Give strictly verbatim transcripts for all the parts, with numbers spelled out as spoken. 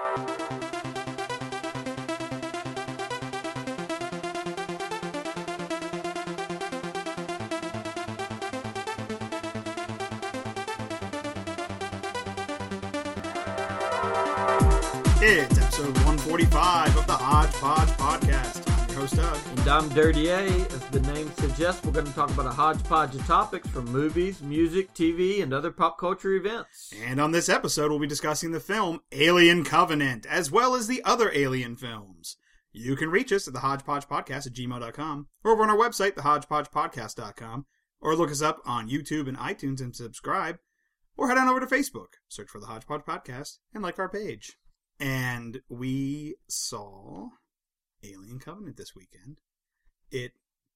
It's episode one forty-five of the Hodgepodge Podcast. I'm your host, Doug. And I'm Dirty A. As the name suggests, we're going to talk about a hodgepodge of topics from movies, music, T V, and other pop culture events. And on this episode, we'll be discussing the film Alien Covenant, as well as the other Alien films. You can reach us at the Hodgepodge Podcast at gmail dot com, or over on our website, the hodgepodge podcast dot com, or look us up on YouTube and iTunes and subscribe, or head on over to Facebook, search for the Hodgepodge Podcast, and like our page. And we saw Alien Covenant this weekend. It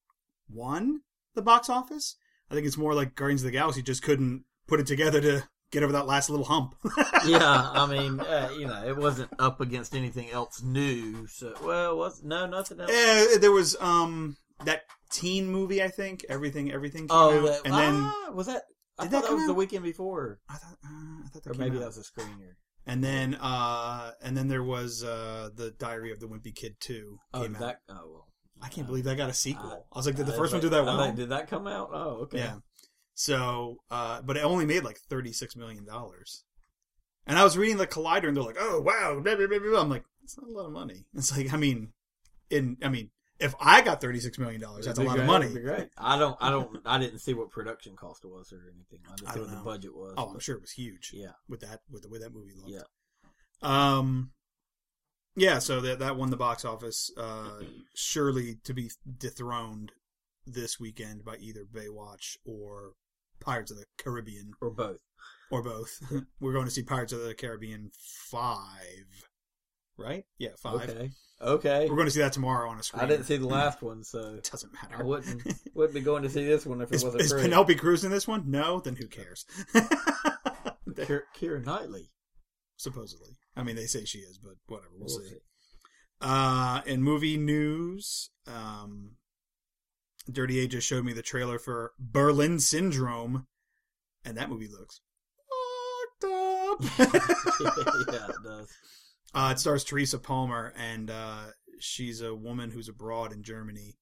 won the box office. I think it's more like Guardians of the Galaxy just couldn't put it together to get over that last little hump. Yeah, I mean, uh, you know, it wasn't up against anything else new. So, well, was no nothing else. Uh, there was um that teen movie, I think. Everything, everything. Came Oh, out. that, and then ah, was that? I did thought that that was come the out? weekend before, I thought, uh, I thought that or came maybe out. that was a screener. And then, uh, and then there was uh, the Diary of the Wimpy Kid two. Oh, Came did out. that? Oh, well. I can't believe that got a sequel. I, I was like, did the I first one was do that like- well? I like, did that come out? Oh, okay. Yeah. So, uh, but it only made like thirty-six million dollars. And I was reading the Collider, and they're like, "Oh wow!" Blah, blah, blah, blah. I'm like, "It's not a lot of money." It's like, I mean, in I mean, if I got thirty-six million dollars, that's a It'd lot be of great, money. it'd be great. I don't, I don't, I didn't see what production cost it was or anything. I just I see don't what know. the budget was. Oh, I'm but- sure it was huge. Yeah. With that, with the way that movie looked. Yeah. Um. Yeah. So that that won the box office. Uh, surely to be dethroned this weekend by either Baywatch or Pirates of the Caribbean. Or both. Or both. We're going to see Pirates of the Caribbean five. Right? Yeah, five. Okay. Okay. We're going to see that tomorrow on a screen. I didn't see the last one, so It doesn't matter. I wouldn't wouldn't be going to see this one if it Is, wasn't is free. Penelope Cruz in this one? No? Then who cares? Keira, Keira Knightley. Supposedly. I mean, they say she is, but whatever. We'll, We'll see. see. Uh, in movie news, um, Dirty A just showed me the trailer for Berlin Syndrome, and that movie looks fucked up. Yeah, it does. Uh, it stars Teresa Palmer, and uh, she's a woman who's abroad in Germany.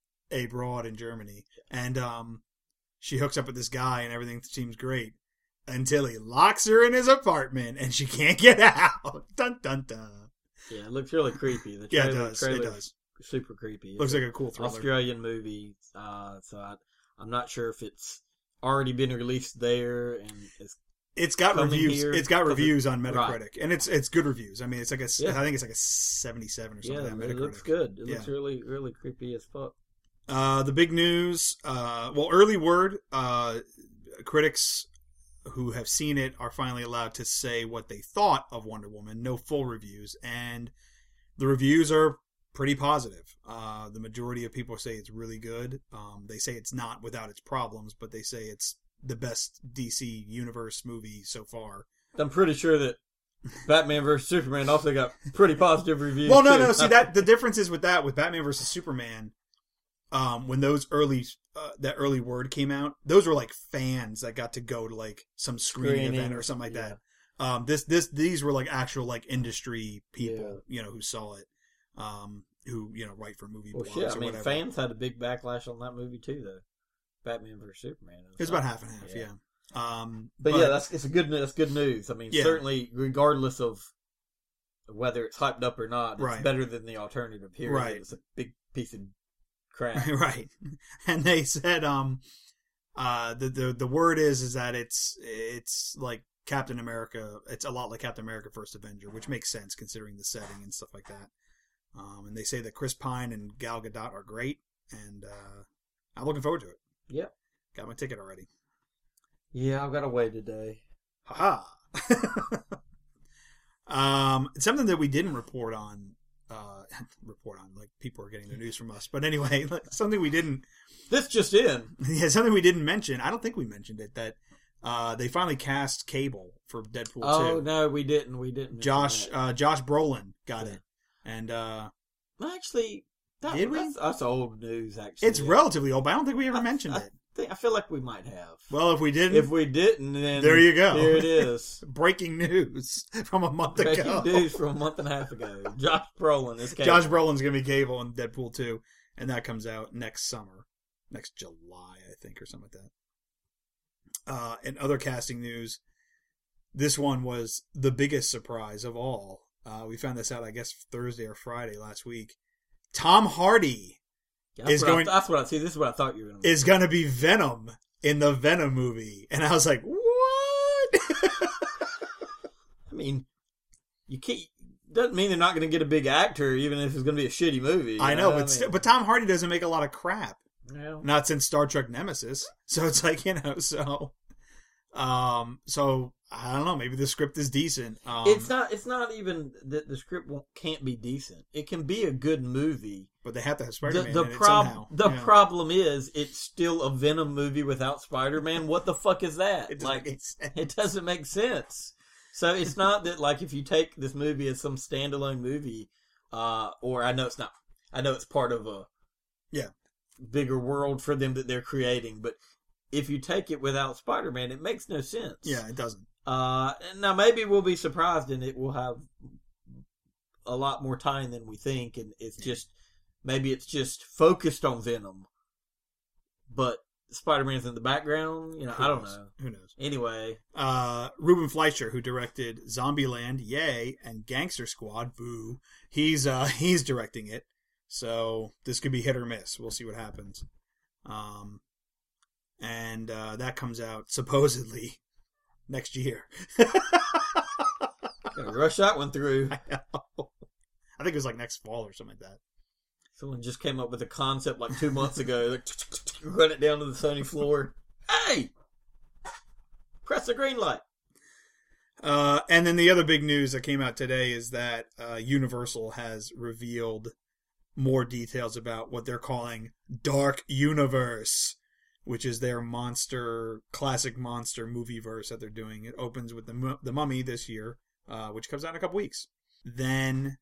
Abroad in Germany. And um, she hooks up with this guy, and everything seems great. Until he locks her in his apartment, and she can't get out. Dun, dun, dun. Yeah, it looks really creepy. The Yeah, trailer, it does. It trailer's does. super creepy. Looks It's like a cool thriller. Australian movie, uh, so I, I'm not sure if it's already been released there and it's It's got coming reviews. here, It's got 'cause reviews it- on Metacritic, right. and it's it's good reviews. I mean, it's like a Yeah. I think it's like a seventy-seven or something. yeah, on Metacritic. it looks good. It Yeah. looks really really creepy as fuck. Uh, the big news. Uh, well, early word. Uh, critics who have seen it are finally allowed to say what they thought of Wonder Woman. No full reviews, and the reviews are pretty positive. Uh, the majority of people say it's really good. Um, they say it's not without its problems, but they say it's the best D C Universe movie so far. I'm pretty sure that Batman versus Superman also got pretty positive reviews. Well, no, too. no. See that the difference is with that with Batman versus Superman. Um, when those early uh, that early word came out, those were like fans that got to go to like some screening, Screening, event or something like yeah. that. Um, this this these were like actual like industry people, Yeah. you know, who saw it, um, who you know write for movie Well, blogs shit. I or mean, whatever. fans had a big bbacklash on that movie too, though. Batman versus Superman. It's about half and half, yeah. Um, But, yeah, that's it's a good that's good news. I mean, Yeah. certainly, regardless of whether it's hyped up or not, it's Right. better than the alternative. Here, Right. It's a big piece of crap. right. And they said, um, uh, the, the, the word is, is that it's, it's like Captain America. It's a lot like Captain America First Avenger, which makes sense considering the setting and stuff like that. Um, and they say that Chris Pine and Gal Gadot are great, and, uh, I'm looking forward to it. Yep. Got my ticket already. Yeah, I've got away today. Haha. um, something that we didn't report on, uh, report on, like people are getting their news from us. But anyway, something we didn't, This just in. yeah, something we didn't mention. I don't think we mentioned it, that, uh, they finally cast Cable for Deadpool Oh two. no, we didn't. We didn't. Josh, mention uh, Josh Brolin got Yeah. it. And, uh, that. Actually, that, Did we? that's, that's old news. Actually, it's yeah. relatively old, but I don't think we ever I- mentioned I, it. think, I feel like we might have. Well, if we didn't, If we didn't, then there you go. Here it is. Breaking news from a month Breaking ago. news from a month and a half ago. Josh Brolin is Cable. Josh Brolin's going to be Cable in Deadpool two, and that comes out next summer. Next July, I think, or something like that. Uh, and other casting news, this one was the biggest surprise of all. Uh, we found this out, I guess, Thursday or Friday last week. Tom Hardy Yeah, that's is what I- going that's what I see. This is what I thought you were going to is going to be Venom in the Venom movie, and I was like, what? I mean, you can't. Doesn't mean they're not going to get a big actor, even if it's going to be a shitty movie. I know, what but I still, mean? but Tom Hardy doesn't make a lot of crap. Well, Not since Star Trek Nemesis. So it's like, you know, so um so I don't know, maybe the script is decent. Um it's not. It's not even that the script won't, can't be decent. It can be a good movie. but they have to have The, Spider-Man the, in it prob- somehow. the Yeah. problem is, it's still a Venom movie without Spider-Man. What the fuck is that? It doesn't like, make any sense. it doesn't make sense. So it's not that, like, if you take this movie as some standalone movie, uh, or I know it's not. I know it's part of a Yeah. bigger world for them that they're creating, but if you take it without Spider-Man, it makes no sense. Yeah, it doesn't. Uh, now maybe we'll be surprised and it will have a lot more time than we think, and it's just maybe it's just focused on Venom, but Spider-Man's in the background. You know, Who I don't knows? know. Who knows? Anyway, Uh, Ruben Fleischer, who directed Zombieland, yay, and Gangster Squad, boo. He's uh he's directing it, so this could be hit or miss. We'll see what happens. Um, and uh, that comes out supposedly next year. gotta rush that one through. I know. I think it was like next fall or something like that. Someone just came up with a concept like two months ago. Like, run it down to the Sony floor. Hey, press the green light. Uh, and then the other big news that came out today is that uh, Universal has revealed more details about what they're calling Dark Universe, which is their monster, classic monster movie verse that they're doing. It opens with the Mu- the Mummy this year, uh, which comes out in a couple weeks. Then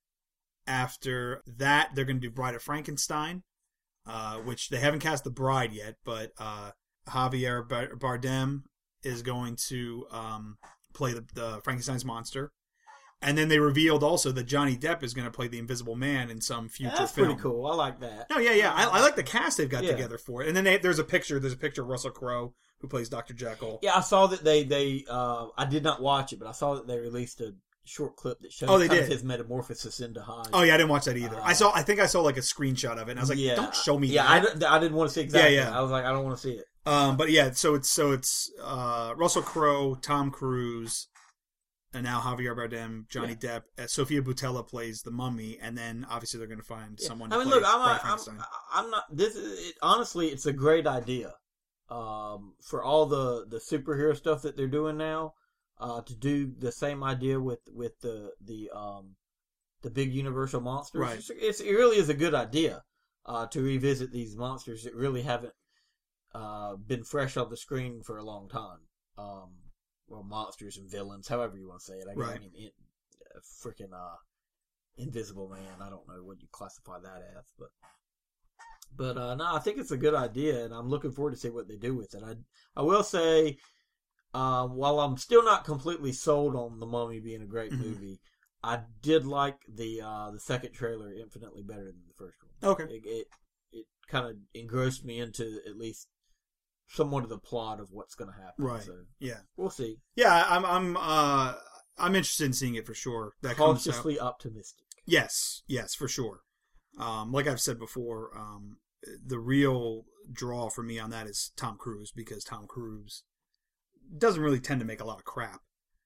after that, they're going to do Bride of Frankenstein, uh, which they haven't cast the bride yet, but uh, Javier Bar- Bardem is going to um, play the, the Frankenstein's monster. And then they revealed also that Johnny Depp is going to play the Invisible Man in some future That's film. pretty cool. I like that. No, yeah, yeah. I, I like the cast they've got Yeah. together for it. And then they, there's a picture. There's a picture of Russell Crowe who plays Doctor Jekyll. Yeah, I saw that they they. Uh, I did not watch it, but I saw that they released a short clip that showed Oh, they kind of did? his metamorphosis into Hyde. Oh yeah, I didn't watch that either. Uh, I saw. I think I saw like a screenshot of it, and I was like, yeah. "Don't show me Yeah, that." I, didn't- I didn't want to see exactly. Yeah, yeah. I was like, I don't want to see it. Um, but yeah, so it's so it's uh, Russell Crowe, Tom Cruise, and now Javier Bardem, Johnny Depp. Uh, Sofia Boutella plays the Mummy, and then obviously they're going to find Yeah. someone. I to mean, play look, I'm Bride not, of Frankenstein. I'm, I'm not. This is it, honestly, it's a great idea. Um, for all the the superhero stuff that they're doing now, uh, to do the same idea with with the the um the big universal monsters. Right. It's, it's it really is a good idea. Uh, to revisit these monsters that really haven't uh been fresh on the screen for a long time. Um, well, monsters and villains, however you want to say it. I guess Right. I mean, it, uh, freaking uh, Invisible Man. I don't know what you classify that as, but but uh, no, I think it's a good idea, and I'm looking forward to see what they do with it. I I will say, uh, while I'm still not completely sold on The Mummy being a great Mhm. movie, I did like the uh, the second trailer infinitely better than the first one. Okay. It it, it kind of engrossed me into at least somewhat of the plot of what's going to happen. Right. So Yeah. we'll see. Yeah, I'm. I'm. Uh, I'm interested in seeing it for sure. That comes out. Cautiously optimistic. Yes, yes, for sure. Um, like I've said before, um, the real draw for me on that is Tom Cruise, because Tom Cruise doesn't really tend to make a lot of crap.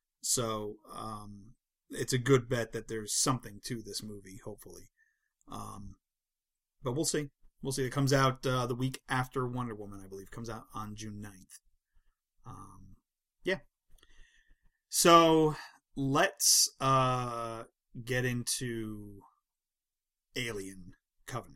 So um, it's a good bet that there's something to this movie, hopefully. Um, but we'll see. We'll see. It comes out uh, the week after Wonder Woman, I believe. It comes out on June ninth. Um, yeah. So let's uh, get into Alien Covenant.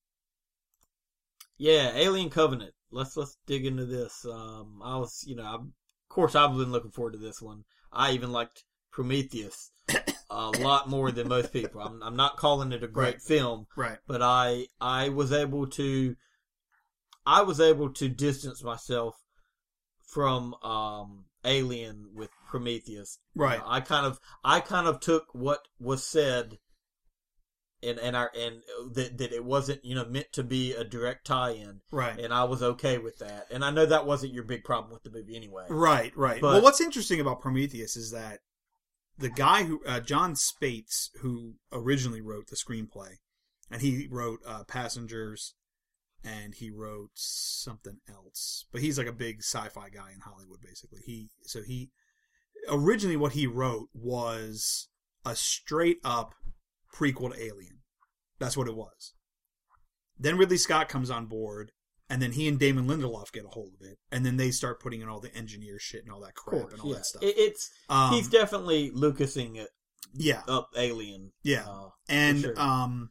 Yeah, Alien Covenant. Let's let's dig into this. Um, I was, you know, I, of course, I've been looking forward to this one. I even liked Prometheus a lot more than most people. I'm I'm not calling it a great Right. film, Right. but I I was able to I was able to distance myself from um, Alien with Prometheus. Right. Uh, I kind of I kind of took what was said, and and our and that that it wasn't you know meant to be a direct tie-in. Right. And I was okay with that. And I know that wasn't your big problem with the movie anyway. Right. Right. But, well, what's interesting about Prometheus is that the guy who uh, John Spates, who originally wrote the screenplay, and he wrote uh, Passengers. And he wrote something else, but he's like a big sci-fi guy in Hollywood, basically. He so he originally what he wrote was a straight up prequel to Alien. That's what it was. Then Ridley Scott comes on board, and then he and Damon Lindelof get a hold of it, and then they start putting in all the engineer shit and all that crap course, and all yeah. that stuff. It, it's um, he's definitely Lucasing it. Yeah, up Alien. Yeah, uh, and sure. um,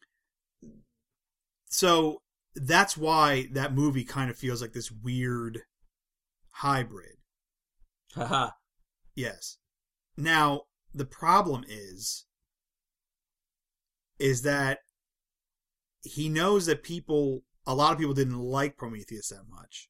so. That's why that movie kind of feels like this weird hybrid. Haha. Yes. Now, the problem is, is that he knows that people, a lot of people didn't like Prometheus that much.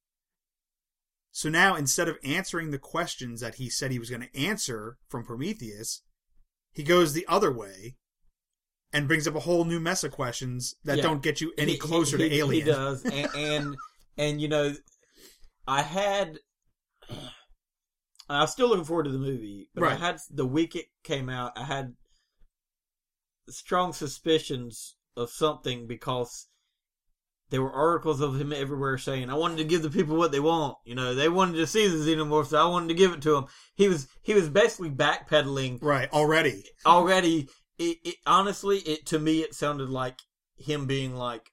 So now, instead of answering the questions that he said he was going to answer from Prometheus, he goes the other way and brings up a whole new mess of questions that Yeah. don't get you any He- closer he, to Alien. He does, and, and and you know, I had. I was still looking forward to the movie, but I Right. had the week it came out. I had strong suspicions of something because there were articles of him everywhere saying, "I wanted to give the people what they want." You know, they wanted to see the xenomorph, so I wanted to give it to them. He was he was basically backpedaling Right, already. already. It, it honestly, it to me, it sounded like him being like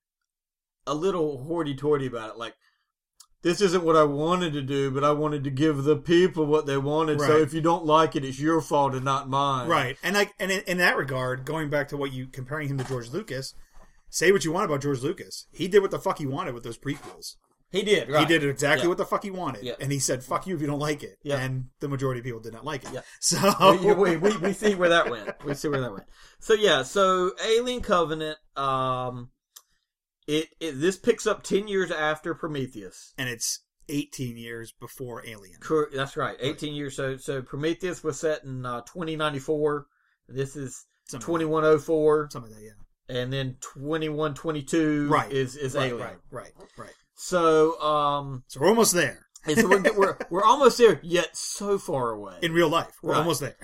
a little hoity-toity about it. Like, this isn't what I wanted to do, but I wanted to give the people what they wanted. So Right. if you don't like it, it's your fault and not mine. Right, and like, and in, in that regard, going back to what you comparing him to George Lucas, say what you want about George Lucas, he did what the fuck he wanted with those prequels. He did. Right. He did exactly Yeah. what the fuck he wanted, Yeah. and he said "fuck you" if you don't like it. Yeah. And the majority of people did not like it. Yeah. So we, we, we, we see where that went. We see where that went. So yeah, so Alien Covenant. Um, it, it this picks up ten years after Prometheus. and it's eighteen years before Alien. Cor- That's right, eighteen years. So so Prometheus was set in uh, twenty ninety-four. This is Something twenty-one oh four, Something like that, yeah. and then twenty-one twenty-two Right. is is right, Alien. right, right, right. So um, So we're almost there and so we're, we're we're almost there, yet so far away. in real life. We're Right. almost there.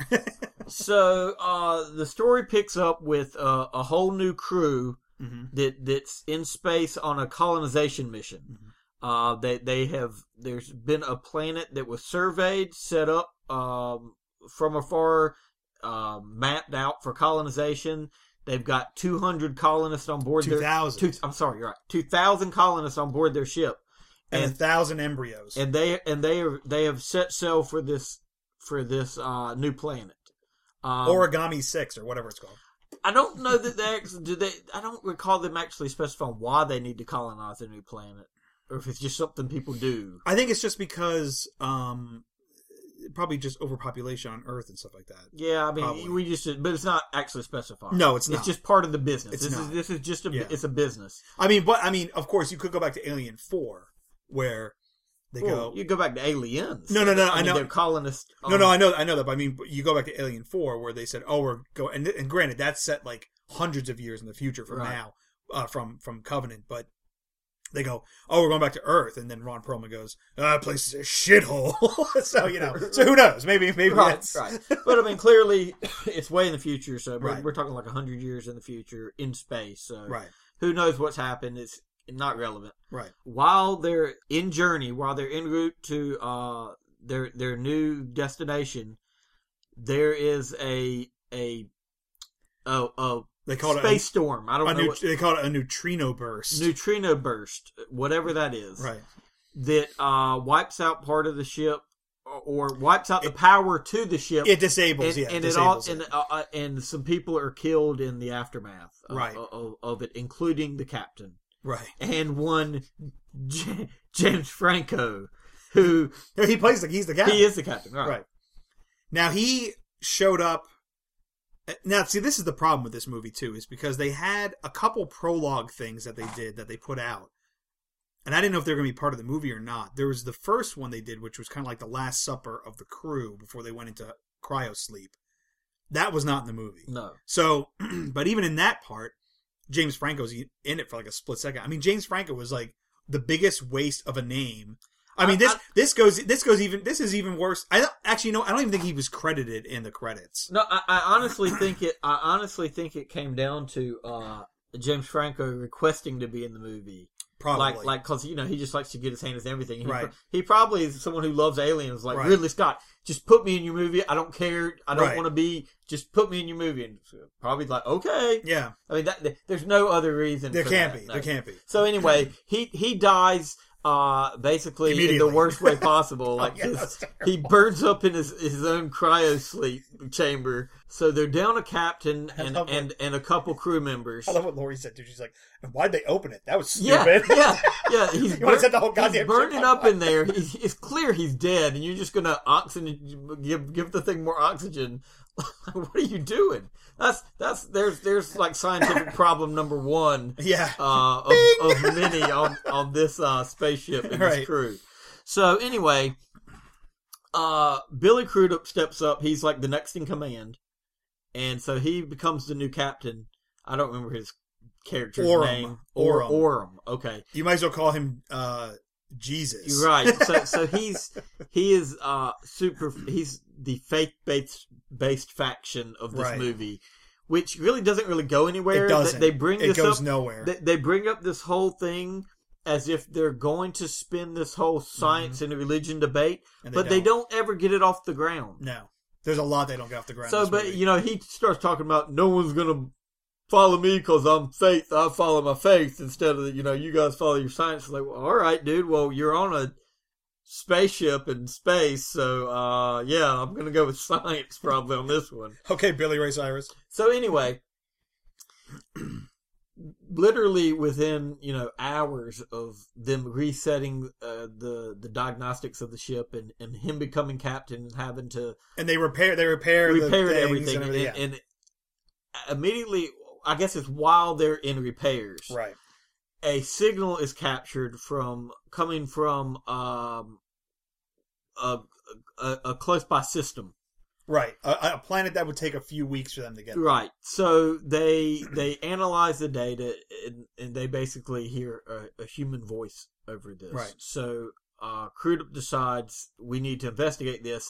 So uh, the story picks up with uh, a whole new crew hmm that that's in space on a colonization mission. Mhm. Uh, they they have there's been a planet that was surveyed, set up um, from afar, uh, mapped out for colonization. They've got two hundred colonists on board. Two their thousand two, I'm sorry, you're right. Two thousand colonists on board their ship, and, and a thousand embryos. and they and they are they have set sail for this for this uh, new planet. Um, Origami Six or whatever it's called. I don't know that they actually, do they. I don't recall them actually specifying why they need to colonize a new planet, or if it's just something people do. I think it's just because um, probably just overpopulation on Earth and stuff like that. Yeah, I mean, Probably. we just, but it's not actually specified. No, it's not. It's just part of the business. It's this not. is this is just a Yeah. it's a business. I mean, but I mean, of course, you could go back to Alien Four, where they Well, go. you go back to Aliens. No, no, no, I mean, know. They're colonists. No, um, no, I know, I know that. But I mean, but you go back to Alien Four, where they said, "Oh, we're going." And, and granted, that's set like hundreds of years in the future from Right. now, uh, from from Covenant. But they go, "Oh, we're going back to Earth," and then Ron Perlman goes, "Ah, place is a shithole." So you know, so who knows? Maybe, maybe Right, that's right. But I mean, clearly, it's way in the future. So we're, Right. we're talking like a hundred years in the future in space. So right, who knows what's happened? It's not relevant. right, While they're in journey, while they're en route to uh, their their new destination, there is a a a, a They call space it storm. I a, don't a know new, what they call it a neutrino burst. neutrino burst, whatever that is, Right. that uh, wipes out part of the ship or, or wipes out the power to the ship. It disables, and, yeah, and it disables all it. and uh, uh, and some people are killed in the aftermath of, Right. of, of it, including the captain. Right. And one J- James Franco, who He plays like he's the captain. he is the captain, right? Right. Now he showed up. Now, see, this is the problem with this movie too, is because they had a couple prologue things that they did that they put out, and I didn't know if they were going to be part of the movie or not. There was the first one they did, which was kind of like the Last Supper of the crew before they went into cryo sleep. That was not in the movie. No. So, but even in that part, James Franco's in it for like a split second. I mean, James Franco was like the biggest waste of a name. I mean, this I, this goes this goes even this is even worse. I don't, actually no, I don't even think he was credited in the credits. No, I, I honestly think it. I honestly think it came down to uh, James Franco requesting to be in the movie. Probably, like, like, because you know he just likes to get his hands in everything. He, right. He probably is someone who loves aliens. Like right. Ridley Scott, just put me in your movie. I don't care. I don't right. want to be. Just put me in your movie. And probably like, okay, yeah. I mean, that, there's no other reason. There for can't that. be. No. There can't be. So anyway, he he dies. Uh, basically in the worst way possible. Like oh, yeah, his, he burns up in his, his own cryo sleep chamber. So they're down a captain and, and, and a couple crew members. I love what Lori said too. She's like, "Why'd they open it? That was stupid." Yeah, yeah, yeah. He's, you burn, the whole goddamn he's burning up in there. He's, it's clear he's dead, and you're just gonna oxygen give give the thing more oxygen. What are you doing? That's that's there's there's like scientific problem number one. Yeah, uh, of, of many on on this uh, spaceship and right. this crew. So anyway, uh, Billy Crudup steps up. He's like the next in command, and so he becomes the new captain. I don't remember his character's Orem. name. Or Orem. Orem. Okay, you might as well call him uh, Jesus. You're right. So so he's he is uh super. He's the faith based based faction of this right. movie, which really doesn't really go anywhere. It doesn't. They, they bring it this goes up, nowhere. They, they bring up this whole thing as if they're going to spin this whole science mm-hmm. and religion debate, they but don't. they don't ever get it off the ground. No, there's a lot they don't get off the ground. So, but movie. you know, he starts talking about no one's gonna follow me because I'm faith. I follow my faith instead of you know you guys follow your science. It's like, well, all right, dude. Well, you're on a spaceship in space, so uh yeah, I'm gonna go with science probably on this one. Okay, Billy Ray Cyrus. So anyway, literally within you know hours of them resetting uh, the the diagnostics of the ship and, and him becoming captain and having to and they repair they repair repaired the everything and, everything, and, yeah. and immediately, I guess it's while they're in repairs, right? A signal is captured from coming from um, a, a, a close by system, right? A, a planet that would take a few weeks for them to get there. Right. So they they analyze the data and, and they basically hear a, a human voice over this. Right. So uh, Crudup decides we need to investigate this.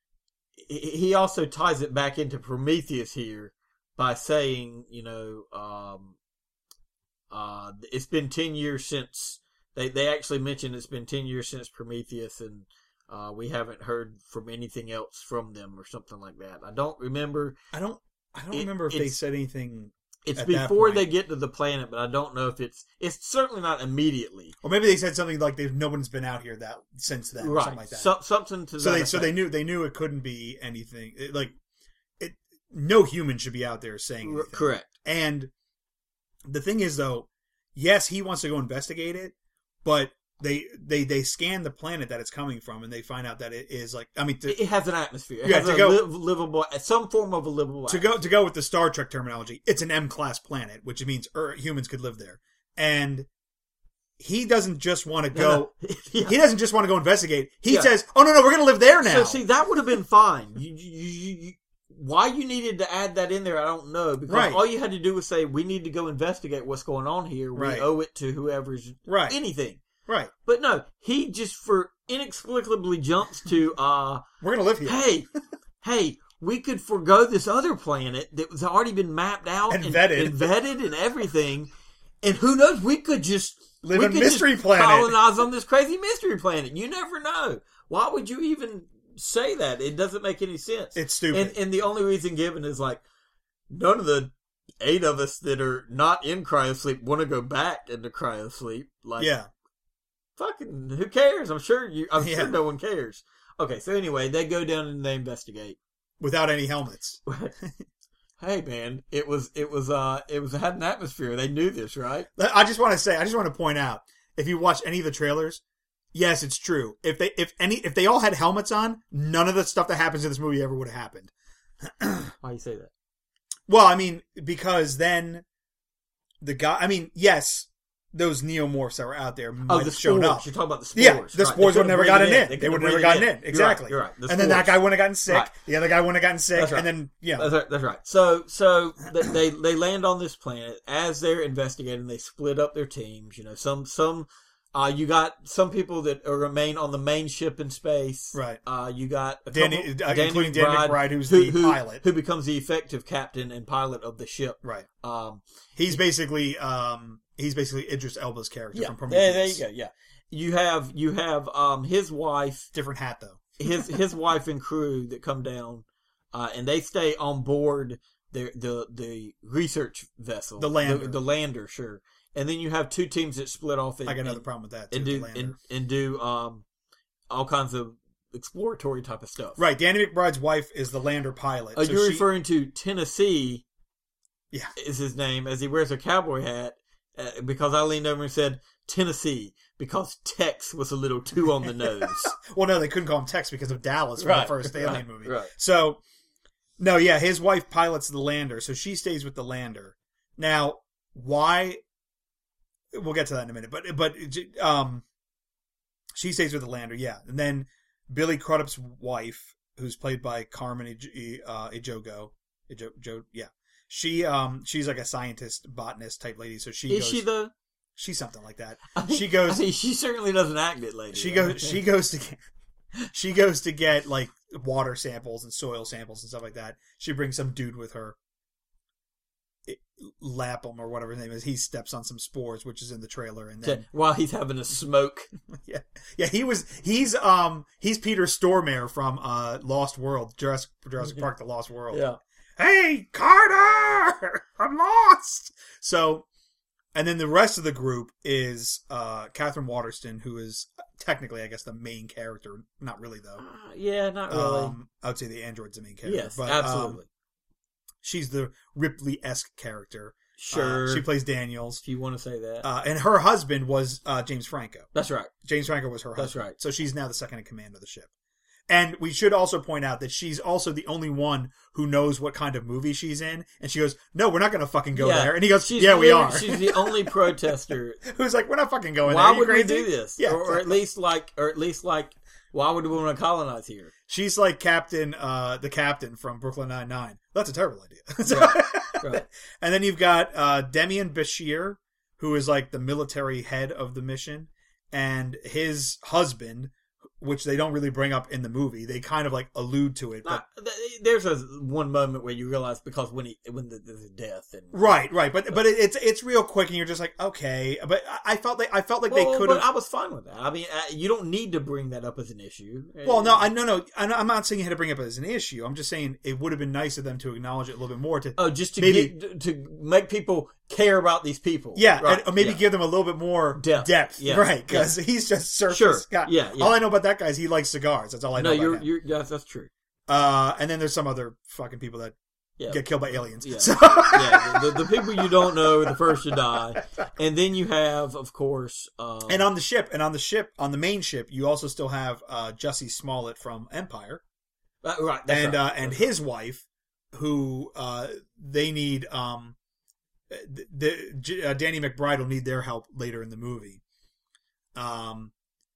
He also ties it back into Prometheus here by saying, you know. Um, Uh, it's been ten years since they, they actually mentioned it's been ten years since Prometheus, and uh, we haven't heard from anything else from them or something like that. I don't remember. I don't. I don't it, remember if they said anything. It's before they get to the planet, but I don't know if it's. It's certainly not immediately. Or maybe they said something like they've no one's been out here that since then, right? Or something like that. So, something to so that they effect. so they knew they knew it couldn't be anything it, like it. No human should be out there saying anything. Correct. And the thing is, though, yes, he wants to go investigate it, but they they they scan the planet that it's coming from, and they find out that it is like I mean, to, it has an atmosphere. It yeah, has to a go, li- livable, some form of a livable. To atmosphere. go to go with the Star Trek terminology, it's an M-class planet, which means er, humans could live there, and he doesn't just want to go. No, no. yeah. He doesn't just want to go investigate. He yeah. says, "Oh no, no, we're going to live there now." So see, that would have been fine. You, you, you, you, why you needed to add that in there, I don't know. Because right. all you had to do was say, we need to go investigate what's going on here. We right. owe it to whoever's right. anything. Right. But no, he just for inexplicably jumps to, uh, we're going to live here. Hey, hey, we could forego this other planet that was already been mapped out and, and vetted. and vetted and everything. And who knows, we could just live we a could mystery just planet. Colonize on this crazy mystery planet. You never know. Why would you even say that? It doesn't make any sense. It's stupid. And, and the only reason given is like none of the eight of us that are not in cryosleep want to go back into cryosleep. Like, yeah, fucking, who cares? I'm sure you. I'm yeah. sure no one cares. Okay, so anyway, they go down and they investigate without any helmets. Hey man, it was it was uh it was it had an atmosphere. They knew this, right? I just want to say, I just want to point out, if you watch any of the trailers. Yes, it's true. If they if any if they all had helmets on, none of the stuff that happens in this movie ever would have happened. Why do you say that? Well, I mean, because then the guy. I mean, yes, those neomorphs that were out there might Oh, the have shown spores. up. You're talking about the spores. Yeah, the right. spores would have never bring gotten it in. They, They would couldn't have never bring it gotten in. Exactly. You're right. You're right. The And then that spores. guy wouldn't have gotten sick. Right. The other guy wouldn't have gotten sick. That's right. And then, yeah. That's right. That's right. So, so th- they they land on this planet as they're investigating. They split up their teams. You know, some some. Uh, you got some people that are, remain on the main ship in space. Right. Uh, you got a Danny, couple, uh, Danny including Danny McBride, McBride, who's who, the who, pilot. who becomes the effective captain and pilot of the ship. Right. Um, He's basically um he's basically Idris Elba's character yeah. from Prometheus. There, there you go. Yeah. You have you have um his wife, Different hat though. his his wife and crew that come down, uh, and they stay on board the the the research vessel, The lander. the, the lander, sure. And then you have two teams that split off and, I got another and, problem with that too. and the do lander. and, and do um all kinds of exploratory type of stuff. Right. Danny McBride's wife is the lander pilot. Oh, so you're she- referring to Tennessee. Yeah. Is his name as he wears a cowboy hat uh, because I leaned over and said Tennessee because Tex was a little too on the nose. Well, no, they couldn't call him Tex because of Dallas from Right, the first Alien right, movie. right. So, no, yeah, his wife pilots the lander, so she stays with the lander. Now, why? We'll get to that in a minute, but but um, she stays with the lander, yeah, and then Billy Crudup's wife, who's played by Carmen Ej- uh, Ejogo, Ejo, Jo, yeah, she um she's like a scientist, botanist type lady, so she Is goes, she the? she's something like that. I mean, She goes. I mean, she certainly doesn't act it, lady. She though. goes. She goes to get. She goes to get like water samples and soil samples and stuff like that. She brings some dude with her. It, Lapham or whatever his name is. He steps on some spores, which is in the trailer, and then While he's having a smoke. yeah, yeah. He was. He's um. He's Peter Stormare from uh Lost World, Jurassic Jurassic Park: The Lost World. Yeah. Hey, Carter, I'm lost. So, and then the rest of the group is uh Catherine Waterston, who is technically, I guess, the main character. Not really though. Uh, yeah, not really. Um, I would say the android's the main character. yes, but, absolutely. Um, she's the Ripley-esque character. Sure. Uh, she plays Daniels. if you want to say that. Uh, and her husband was uh, James Franco. That's right. James Franco was her That's husband. right. So she's now the second in command of the ship. And we should also point out that she's also the only one who knows what kind of movie she's in. And she goes, no, we're not going to fucking go Yeah. there. And he goes, She's yeah, we literally- are. She's the only protester. Who's like, we're not fucking going Why there. Are you would we crazy? do this? Yeah, or, or at exactly. least like, or at least like, why would we want to colonize here? She's like Captain, uh, the captain from Brooklyn Nine-Nine. That's a terrible idea. Right. Right. And then you've got uh, Demian Bashir, who is like the military head of the mission, and his husband, which they don't really bring up in the movie. They kind of like allude to it. But, Now, th- there's a one moment where you realize because when he when the, there's a death and right, right. But but it, it's it's real quick, and you're just like, okay. But I I felt like I felt like well, they could but have. I was fine with that. I mean, uh, you don't need to bring that up as an issue. Well, no, I no no. I'm I'm not saying you had to bring it up as an issue. I'm just saying it would have been nice of them to acknowledge it a little bit more. To Oh, just to Maybe- get, to make people care about these people. yeah, Right, and, or maybe yeah. give them a little bit more Depth, depth, yeah, right? Because he's just surface Sure, guy. yeah, yeah. All I know about that guy is he likes cigars. That's all I know. No, about you're him. you're yes, that's true. Uh, and then there's some other fucking people that Yeah. get killed by aliens. Yeah. So- yeah, the, the, the people you don't know are the first to die, and then you have, of course, um, And on the ship, and on the ship, on the main ship, you also still have uh, Jussie Smollett from Empire, uh, right, that's and right. uh, and his wife, who uh, they need. Um, the, the uh, Danny McBride will need their help later in the movie. Um,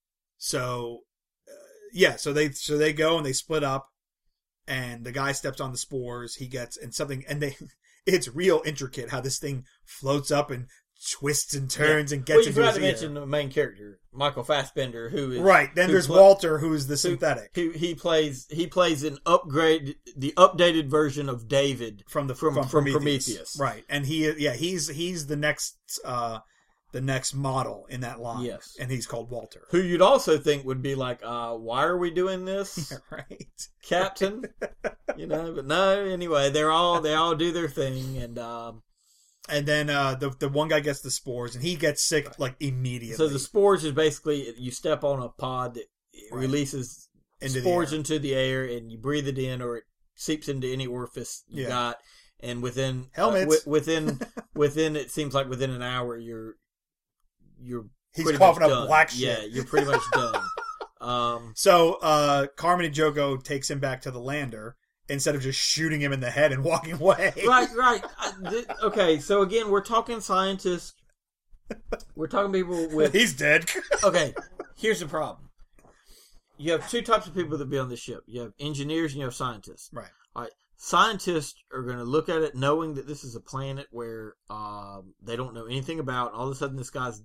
so uh, yeah, so they so they go and they split up, and the guy steps on the spores. He gets and something, and they. It's real intricate how this thing floats up and twists and turns and well, gets you into forgot his to ear. mention the main character, Michael Fassbender, who is Right. Then who there's pla- Walter, who's the synthetic Who he plays? He plays an upgrade, the updated version of David from the from from, from Prometheus. Prometheus. Right. And he yeah, he's he's the next uh the next model in that line. Yes. And he's called Walter. Who you'd also think would be like, uh, why are we doing this, Yeah, right. Captain? You know, but no. Anyway, they're all they all do their thing, and um, And then uh the the one guy gets the spores and he gets sick like immediately. so the spores is basically you step on a pod that Right. releases Into the spores air. into the air, and you breathe it in, or it seeps into any orifice you Yeah. got. And within Helmets. uh, wi- within within it seems like within an hour you're you're He's pretty coughing much up done. black shit. Yeah, you're pretty much done. Um, So uh Carmen and Jogo takes him back to the lander instead of just shooting him in the head and walking away. right, right. I, th- okay, so again, we're talking scientists We're talking people with... He's dead. Okay, here's the problem. You have two types of people that be on the ship. You have engineers and you have scientists. Right. All right. Scientists are going to look at it knowing that this is a planet where um, they don't know anything about. And all of a sudden, this guy's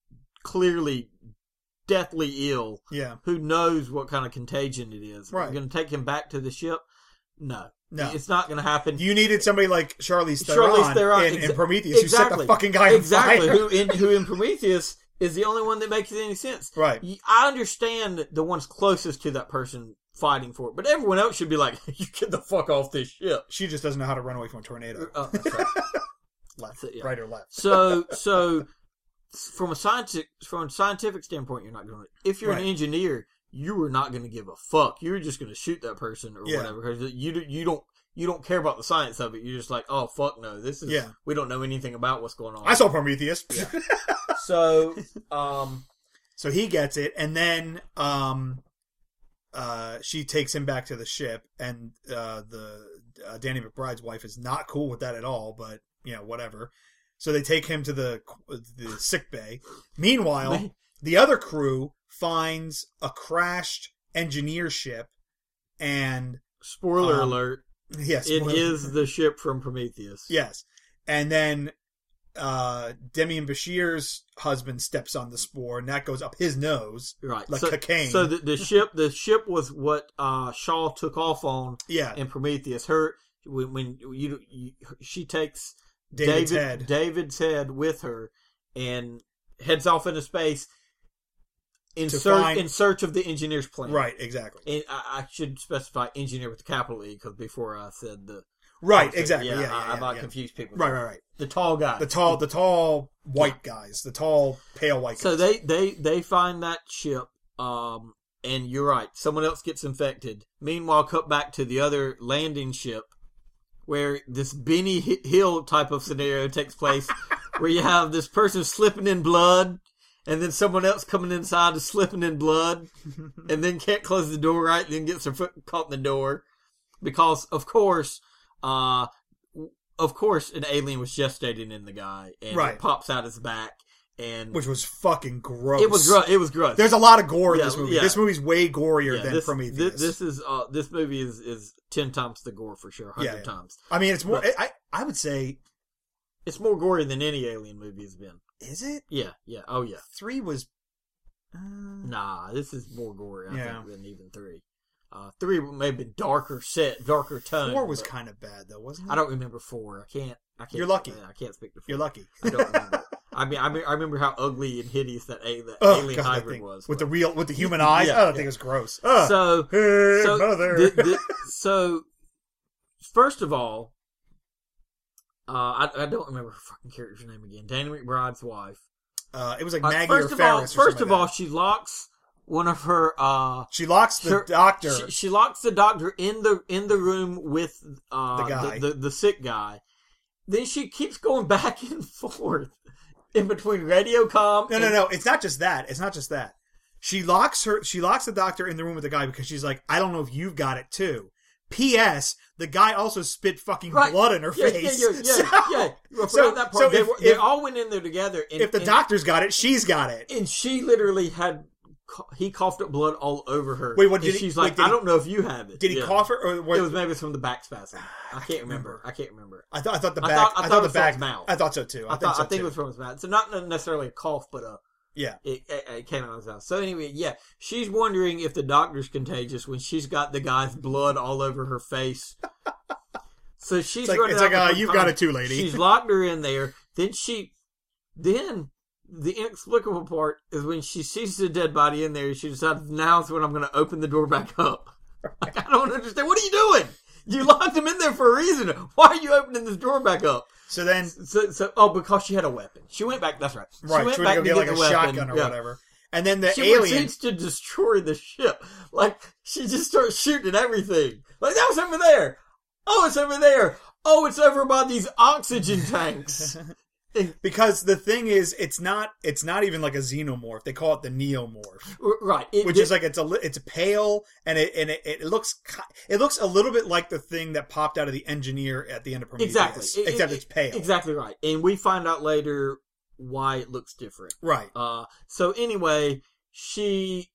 clearly deathly ill. Yeah. Who knows what kind of contagion it is? Right. We're going to take him back to the ship? No. No. It's not going to happen. You needed somebody like Charlize Theron, Charlize Theron in, exa- in Prometheus exactly. who set the fucking guy on exactly. fire. Who in, who in Prometheus is the only one that makes any sense. Right. I understand the ones closest to that person fighting for it, but everyone else should be like, you get the fuck off this ship. She just doesn't know how to run away from a tornado. Uh, that's right. Left, So, yeah. right or left. So, so from a scientific from a scientific standpoint, you're not going to. If you're Right. an engineer, you are not going to give a fuck. You're just going to shoot that person or Yeah. whatever because you do- you don't you don't care about the science of it. You're just like, oh fuck no, this is Yeah. we don't know anything about what's going on. I saw Prometheus. Yeah. So, um, So he gets it, and then um, uh, she takes him back to the ship, and uh, the uh, Danny McBride's wife is not cool with that at all. But you know, whatever. So they take him to the the sick bay. Meanwhile, the other crew finds a crashed engineer ship, and spoiler Um, alert, yes, it spoiler- is the ship from Prometheus. yes, and then. Uh, Demian Bashir's husband steps on the spore, and that goes up his nose, Right. like so, cocaine. So the, the ship, the ship was what uh, Shaw took off on yeah, in Prometheus. Her when, when you, you she takes David's David, head. David's head with her and heads off into space in To search find- in search of the engineer's plane. Right, exactly. And I, I should specify engineer with the capital E because before I said the Right, exactly. Yeah, Yeah, yeah, I, yeah, I might yeah. confuse people. Right, right, right. The tall guy. The tall, the tall white guys, the tall pale white guys. So they, they, they find that ship, um, and you're right. Someone else gets infected. Meanwhile, cut back to the other landing ship, where this Benny Hi- Hill type of scenario takes place, where you have this person slipping in blood, and then someone else coming inside is slipping in blood, and then can't close the door right, and then gets their foot caught in the door, because of course, uh, of course, an alien was gestating in the guy, and Right. it pops out his back. And which was fucking gross. it was gross. It was gross. There's a lot of gore in Yeah, this movie. yeah. This movie's way gorier Yeah, than this, Prometheus. This, this is uh, this movie is, is ten times the gore for sure, hundred Yeah, yeah. times. I mean, it's more. But- I I would say, It's more gory than any alien movie has been. is it? Yeah, yeah, oh yeah. Three was. Uh, Nah, this is more gory, I Yeah. think, than even three. Uh, three may have been darker set, darker tone. four was but kind of bad though, wasn't it? I don't remember four. I can't. I can't. You're lucky. I can't speak to four. You're lucky. I don't remember. I mean, I, mean, I remember how ugly and hideous that, a, that Oh, alien God, that hybrid thing. was. with the but- real, with the human eyes. Yeah, oh, I yeah. think it was gross. Ugh. So, hey, so, mother. the, the, so, first of all, uh, I, I don't remember her fucking character's name again. Danny McBride's wife. uh, it was like Uh, Maggie first or of all, Ferris. or first something of like all, that. she locks one of her. Uh, she locks the her- doctor. She, she locks the doctor in the in the room with uh, The guy. the, the the sick guy. Then she keeps going back and forth in between Radiocom. No, and, no, no. It's not just that. It's not just that. She locks her. She locks the doctor in the room with the guy because she's like, I don't know if you've got it too. P S. The guy also spit fucking Right. blood in her Yeah, face. yeah, yeah, yeah. So- yeah. Well, so- forgot that part. so they, if- were, they if- all went in there together. And, If the and, doctor's got it, she's got it. and she literally had he coughed up blood all over her. Wait, what, And did he- she's wait, like, did I he- don't know if you have it. Did he Yeah. cough her, or was, It was maybe from the back spasm. I can't remember. remember. I can't remember. I thought I thought the I back. thought- I I thought, thought it the was from back. his mouth. I thought so too. I, I, think thought so I think too. it was from his mouth. So not necessarily a cough, but a Yeah. it, it, it came out of his mouth. So anyway, yeah, she's wondering if the doctor's contagious when she's got the guy's blood all over her face. So she's It's like, running it's out like uh, with her you've con- got it too, lady. She's locked her in there. Then she, then the inexplicable part is when she sees the dead body in there. She decides now's when I'm going to open the door back up. Like, I don't understand. What are you doing? You locked him in there for a reason. Why are you opening this door back up? So then, So, so oh, because she had a weapon. She went back. That's right. right, She went she back went to to go get like the a weapon. shotgun or Yeah. whatever. And then the She alien. proceeds to destroy the ship. Like, she just starts shooting everything. Like, that was over there. Oh, it's over there. Oh, it's over by these oxygen tanks. Because the thing is, it's not. It's not even like a xenomorph. They call it the neomorph, Right. It, which it, is like it's a li- it's pale and it and it, it looks ki- it looks a little bit like the thing that popped out of the engineer at the end of Prometheus. Exactly. It- except it- it's pale. Exactly right. And we find out later why it looks different. Right. Uh, so anyway, she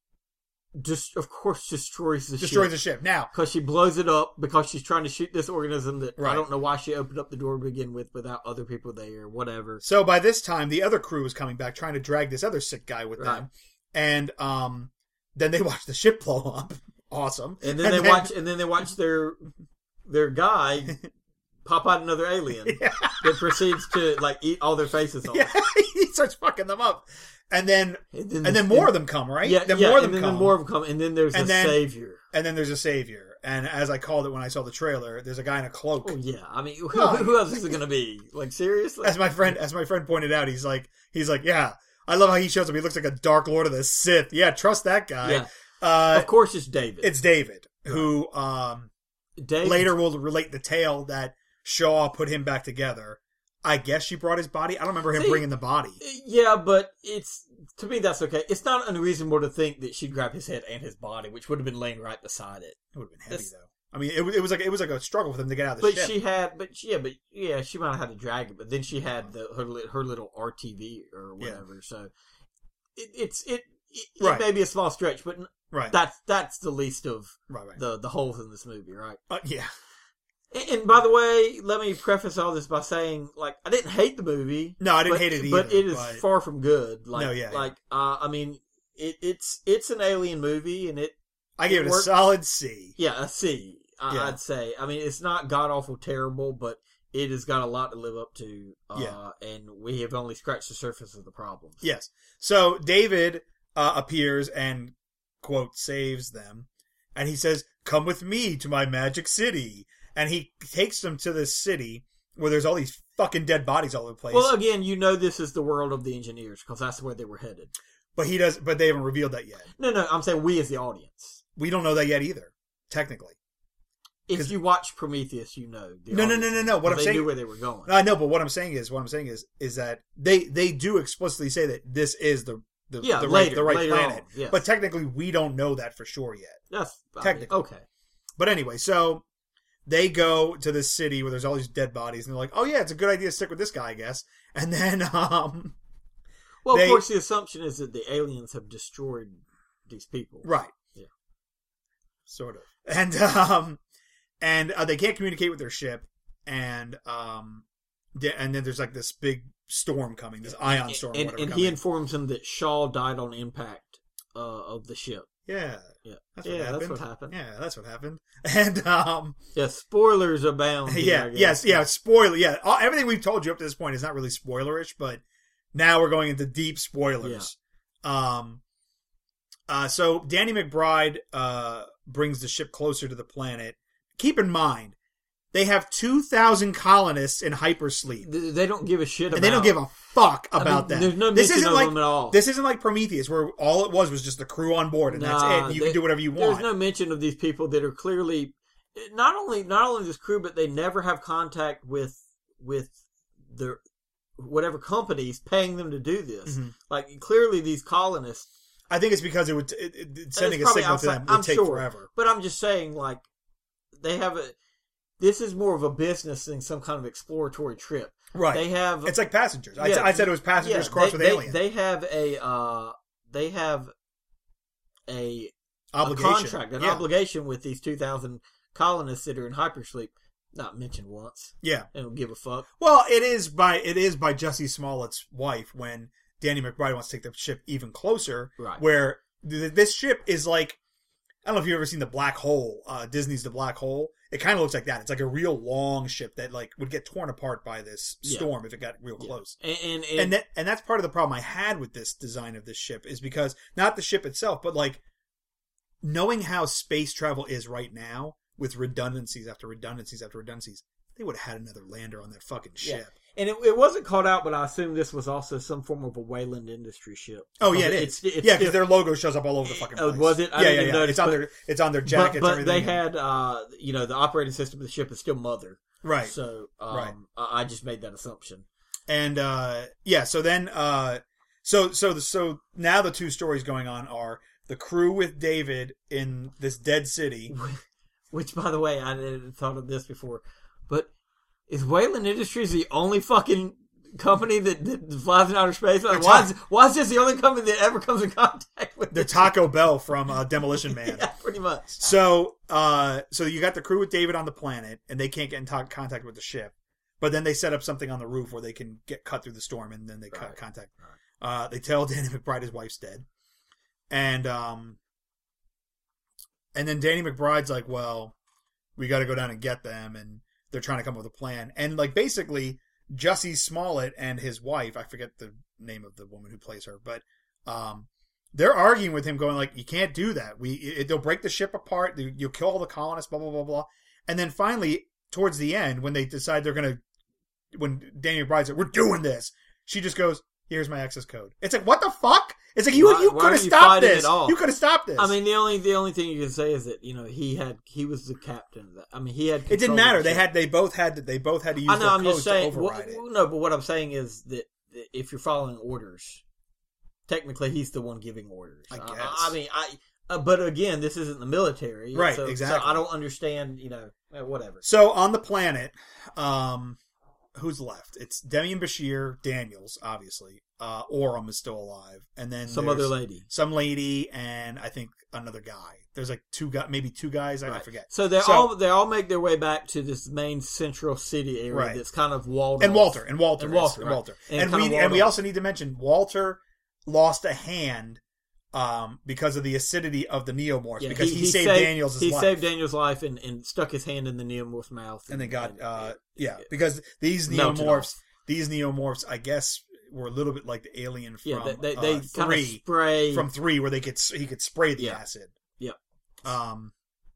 just, of course, destroys the Destroys ship. the ship. Now. Because she blows it up because she's trying to shoot this organism that Right. I don't know why she opened up the door to begin with without other people there or whatever. So by this time, the other crew is coming back, trying to drag this other sick guy with Right. them. And um, then they watch the ship blow up. Awesome. And then they watch, and then they watch their their guy pop out another alien Yeah. that proceeds to like eat all their faces off. Yeah, he starts fucking them up. And then And then, and then more of them come, right? Yeah, then yeah, more of and them then come. more of them come, and then there's And a then- savior. And then there's a savior. And as I called it when I saw the trailer, there's a guy in a cloak. Oh yeah, I mean, who, Oh. who else is it going to be? Like seriously? As my friend as my friend pointed out, he's like he's like, yeah, I love how he shows up. He looks like a Dark Lord of the Sith. Yeah, trust that guy. Yeah. Uh, Of course, it's David. it's David, who um, David. later will relate the tale that Shaw put him back together. I guess she brought his body. I don't remember him See, bringing the body. Yeah, but it's to me that's okay. It's not unreasonable to think that she'd grab his head and his body, which would have been laying right beside it. It would have been heavy That's- though. I mean, it, was- it was like it was like a struggle for them to get out of the But ship. she had, but she, yeah, but yeah, she might have had to drag it. But then she had the her li- her little R T V or whatever. So it, it's it it, Right. it may be a small stretch, but right, that's that's the least of right, right. the the holes in this movie, right? Uh, yeah, And, and by the way, let me preface all this by saying, like, I didn't hate the movie. no, I didn't but, hate it either. but it is but- far from good. Like, No, yeah, yeah. like, uh, I mean, it, it's it's an alien movie, and it I gave it, it a worked. solid C. yeah, a C. I, Yeah. I'd say. I mean, it's not god awful terrible, but it has got a lot to live up to. Uh, Yeah. and we have only scratched the surface of the problems. Yes. So David uh, appears and quote saves them, and he says, "Come with me to my magic city." And he takes them to this city where there's all these fucking dead bodies all over the place. Well, again, you know this is the world of the engineers because that's where they were headed. but he does. But they haven't revealed that yet. No, no, I'm saying we as the audience. We don't know that yet either. Technically, If 'Cause- you watch Prometheus, you know. the No, no, audience no, no, knows, no. What 'cause I'm they saying- knew where they were going. I know. But what I'm saying is, what I'm saying is, is that they they do explicitly say that this is the the, Yeah, the later, right the right later planet. on, yes. But technically, we don't know that for sure yet. That's I mean, Technically. okay. But anyway, so they go to this city where there's all these dead bodies, and they're like, "Oh yeah, it's a good idea to stick with this guy, I guess." And then, um, Well, They- of course, the assumption is that the aliens have destroyed these people. right, Yeah. sort of, and um, and uh, they can't communicate with their ship, and um, yeah, and then there's like this big storm coming, this ion storm, or And, whatever and coming. he informs him that Shaw died on impact uh, of the ship. yeah, Yeah, that's what yeah, happened. that's what happened. Yeah, that's what happened. And um, Yeah, spoilers abound. here, yeah, I guess. yes, yeah, spoiler. Yeah, all, everything we've told you up to this point is not really spoilerish, but now we're going into deep spoilers. Um, uh, so Danny McBride uh brings the ship closer to the planet. Keep in mind, they have two thousand colonists in hypersleep, Th- They don't give a shit about. and they don't give a fuck I mean, about that. There's no this mention isn't of like them at all. this isn't like Prometheus, where all it was was just the crew on board, and that's Nah, it. And you they- can do whatever you There's want. no mention of these people that are clearly not only not only this crew, but they never have contact with with the whatever companies paying them to do this. Mhm. Like clearly, these colonists. I think it's because it would it, it, it- sending a probably signal to outside- them would I'm take sure. forever. But I'm just saying, like they have a. This is more of a business than some kind of exploratory trip. Right. They have. It's like passengers. I, Yeah, I said it was passengers yeah, crossed they, with they, aliens. They have a. Uh, they have a Obligation. a contract, an yeah. obligation with these two thousand colonists that are in hypersleep. Not mentioned once. Yeah. They don't give a fuck. Well, it is by it is by Jussie Smollett's wife when Danny McBride wants to take the ship even closer. Right. Where th- this ship is like, I don't know if you've ever seen the Black Hole. Uh, Disney's The Black Hole. It kind of looks like that. It's like a real long ship that like would get torn apart by this Yeah. storm if it got real Yeah. close. And and, and, And that and that's part of the problem I had with this design of this ship is because not the ship itself, but like knowing how space travel is right now with redundancies after redundancies after redundancies, they would have had another lander on that fucking Yeah. ship. and it, it wasn't called out, but I assume this was also some form of a Wayland Industry ship. Oh yeah, it Because is. It's, it's yeah, because still- their logo shows up all over the fucking Oh, place. was it? I yeah, didn't yeah, even yeah. notice, it's on but- their it's on their but, jackets. but everything. they had, uh, you know, the operating system of the ship is still Mother. right, So um, Right. I, I just made that assumption. and uh, yeah. So then, uh, so so the, so now the two stories going on are the crew with David in this dead city. Which, by the way, I hadn't thought of this before, but is Wayland Industries the only fucking company that, that flies in outer space? Like, They're why, ta- is, why is this the only company that ever comes in contact with? They're Taco Bell from uh, Demolition Man. Yeah, pretty much. So, uh, so you got the crew with David on the planet, and they can't get in t- contact with the ship. But then they set up something on the roof where they can get cut through the storm, and then they cut Right. contact. Right. Uh, they tell Danny McBride his wife's dead, and um, and then Danny McBride's like, "Well, we got to go down and get them," and they're trying to come up with a plan. And like basically, Jussie Smollett and his wife, I forget the name of the woman who plays her, but um, they're arguing with him, going like, "You can't do that. We it, they'll break the ship apart. You'll kill all the colonists. Blah blah blah blah." And then finally, towards the end, when they decide they're gonna, when Danny McBride said, "We're doing this," she just goes, "Here's my access code." It's like, what the fuck? It's like you Why- you why could are have you stopped fighting this. at all? You could have stopped this. I mean, the only the only thing you can say is that you know he had he was the captain of that. I mean, he had. it didn't control of matter. the They ship. had they both had to, they both had to use I know. their I'm codes just saying. to What, override it. no, but what I'm saying is that if you're following orders, technically he's the one giving orders. I I, guess. I, I mean, I. Uh, but again, this isn't the military, Right, So, exactly. So I don't understand. You know, eh, whatever. So on the planet, um, who's left? It's Demian Bashir, Daniels, obviously. Uh, Orem is still alive, and then Some there's other lady. some lady, and I think another guy. There's like two guys, maybe two guys. I, I Right. forget. So they So- all they all make their way back to this main central city area Right. that's kind of walled And off. Walter, and Walter, And is- Walter, and right. Walter, And and, kinda we walled and we off. also need to mention Walter lost a hand, um, because of the acidity of the neomorphs, Yeah, because he, saved, Daniels' He life. saved Daniel's life and, and stuck his hand in the neomorph's mouth, and they got and- uh and- yeah because these melted neomorphs off. these neomorphs I guess were a little bit like the alien from yeah, they they, they uh, kind of three spray from three where they could he could spray the Yeah. acid. Yep. Um.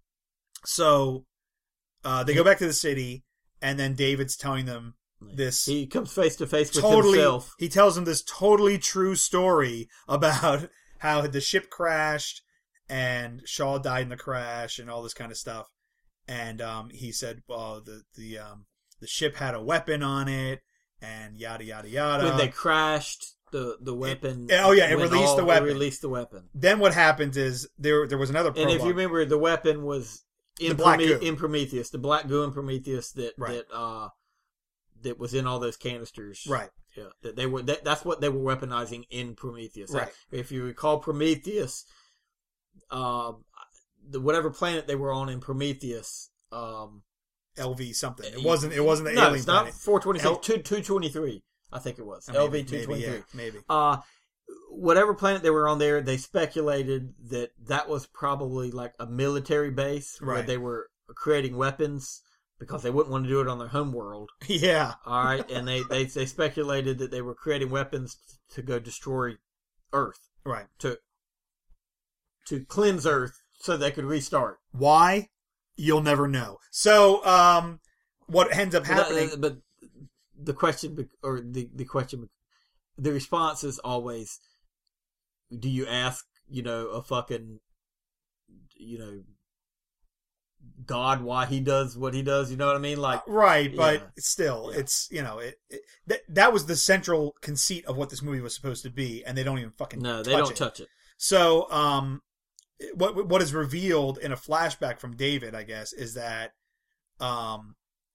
So, uh, they go back to the city, and then David's telling them this He comes face to face with totally. himself. He tells them this totally true story about how the ship crashed and Shaw died in the crash and all this kind of stuff. And um, he said, "Well, the the um, the ship had a weapon on it, and yada yada yada." When they crashed, the the weapon. It- oh, yeah, it went released all- the weapon. It released the weapon. Then what happened is there there was another And prologue. if you remember, the weapon was in, The black Prome- goo. in Prometheus, the black goo in Prometheus that Right. that uh that was in all those canisters. right, Yeah, that they were. That, that's what they were weaponizing in Prometheus. Right. If you recall Prometheus, um, the whatever planet they were on in Prometheus, um, L V something. It wasn't. It wasn't the no, alien it's not planet. four twenty six, L- two two twenty three. I think it was Maybe, L V maybe, two twenty three. yeah, maybe. Uh, whatever planet they were on there, they speculated that that was probably like a military base where Right. they were creating weapons because they wouldn't want to do it on their home world. Yeah, All right, and they, they, they speculated that they were creating weapons to go destroy Earth, right. to to cleanse Earth so they could restart. Why? You'll never know. So, um, what ends up But, happening? uh, but the question, bec- or the, the question, the response is always, do you ask, you know, a fucking, you know, God why he does what he does? You know what I mean? Like, right, but yeah. still, Yeah. it's you know, it, it that that was the central conceit of what this movie was supposed to be, and they don't even fucking no, they touch don't it. touch it. So, um, what what is revealed in a flashback from David, I guess, is that, um,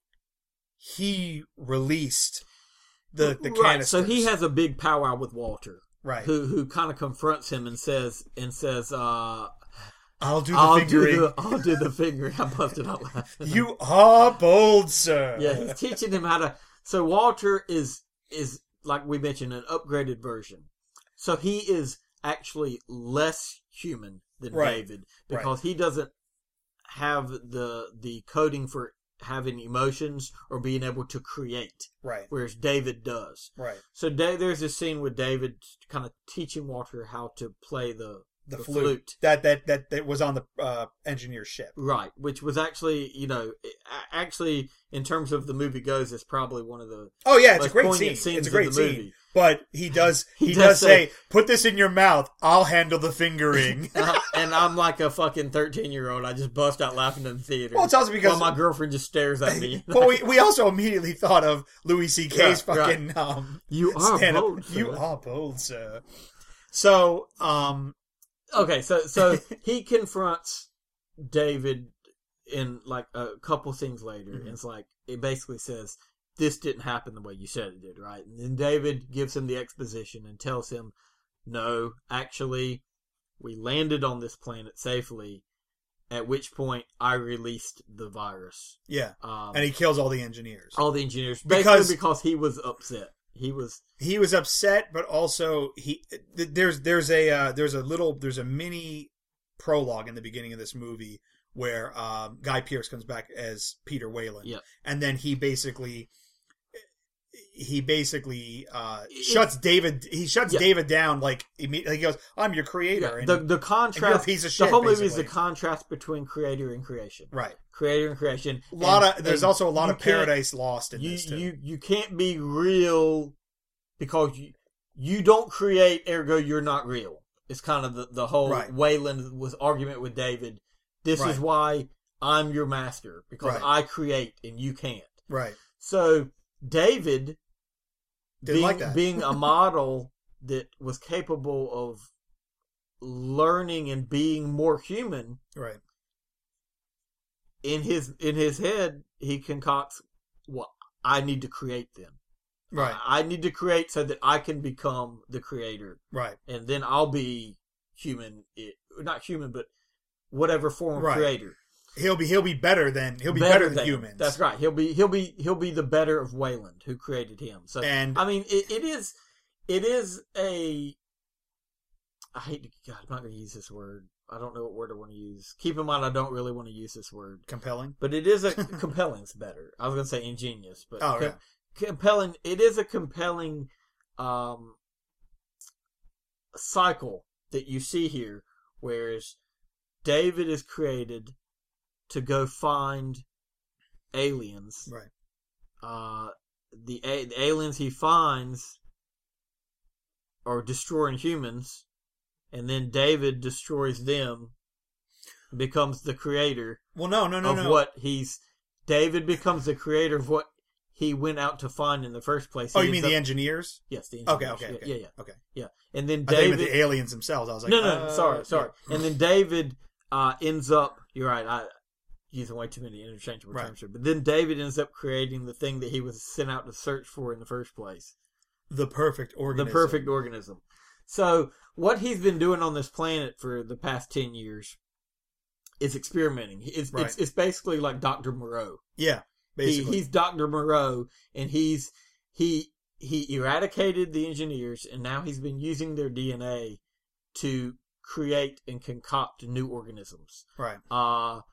he released the the right, canisters. so he has a big powwow with Walter, right. who who kind of confronts him and says and says, uh, I'll do the "I'll fingering. do the I'll do the fingering." I busted out laughing. You are bold, sir. Yeah, he's teaching him how to. So Walter is is like we mentioned, an upgraded version. So he is actually less human than Right. David because he doesn't have the the coding for having emotions or being able to create, Right. whereas David does. Right. So da- there's this scene with David kind of teaching Walter how to play the The, The flute, flute. that that that that was on the uh, engineer's ship. right, which was actually, you know, a- actually in terms of the movie goes, it's probably one of the Oh yeah, it's a most great poignant scene. scenes It's a great of the scene. movie. But he does he, He does, does say, say- "Put this in your mouth. I'll handle the fingering." Uh, and I'm like a fucking thirteen year old. I just bust out laughing in the theater. Well, it's also because while my girlfriend just stares at me. well, we, we also immediately thought of Louis C K's Yeah, right. fucking um, You are stand-up. bold, sir. You are bold, sir. So, um, Okay, so so he confronts David in like a couple things later. Mhm. And it's like it basically says, this didn't happen the way you said it did, right? And then David gives him the exposition and tells him, no, actually, we landed on this planet safely, at which point I released the virus. Yeah. Um, and he kills all the engineers. all the engineers. Because- Basically because he was upset. He was... He was upset, but also he th- there's there's a uh, there's a little there's a mini prologue in the beginning of this movie where um, Guy Pearce comes back as Peter Weyland, Yep. and then he basically he basically uh, It- shuts David he shuts Yeah. David down like immediately. He goes, "I'm your creator." Yeah, and, the the and you're a contrast... piece of the shit. whole movie is basically. the contrast between creator and creation. Right. Creator and creation. A lot And- of there's and also a lot you of can't- Paradise Lost in you, this too. You you can't be real because you you don't create, ergo you're not real. It's kind of the, the whole Right. Wayland was argument with David. This Right. is why I'm your master, because Right. I create and you can't. Right. So David Didn't being like that. being a model that was capable of learning and being more human, Right. in his in his head he concocts, well, I need to create them. Right. I, I need to create so that I can become the creator, Right. and then I'll be human. It, not human, but whatever form of Right. creator. He'll be he'll be better than he'll be better, than, humans. That's right. He'll be he'll be he'll be the better of Wayland, who created him. So And- I mean, it, it is it is a. I hate to. God, I'm not going to use this word. I don't know what word I want to use. Keep in mind, I don't really want to use this word. Compelling. But it is a compelling's better. I was going to say ingenious, but Oh, co- yeah. compelling. It is a compelling um, cycle that you see here, whereas David is created to go find aliens. Right. Uh, the, a- the aliens he finds are destroying humans, and then David destroys them, becomes the creator Well, no, no, no, of no. what he's. David becomes the creator of what he went out to find in the first place. Oh, He you mean ends the up- engineers? Yes, the Okay, engineers. okay, Yeah, okay. yeah, yeah, Okay. yeah. And then I thought you meant David. the aliens themselves. I was like, no, no, uh, sorry, sorry. yeah. And then David uh, ends up. You're right. I using way too many interchangeable Right. terms here. But then David ends up creating the thing that he was sent out to search for in the first place. The perfect organism. The perfect organism. So what he's been doing on this planet for the past ten years is experimenting. It's Right. it's, it's basically like Doctor Moreau. Yeah, He, basically. he's Doctor Moreau, and he's he he eradicated the engineers, and now he's been using their D N A to create and concoct new organisms. right. Uh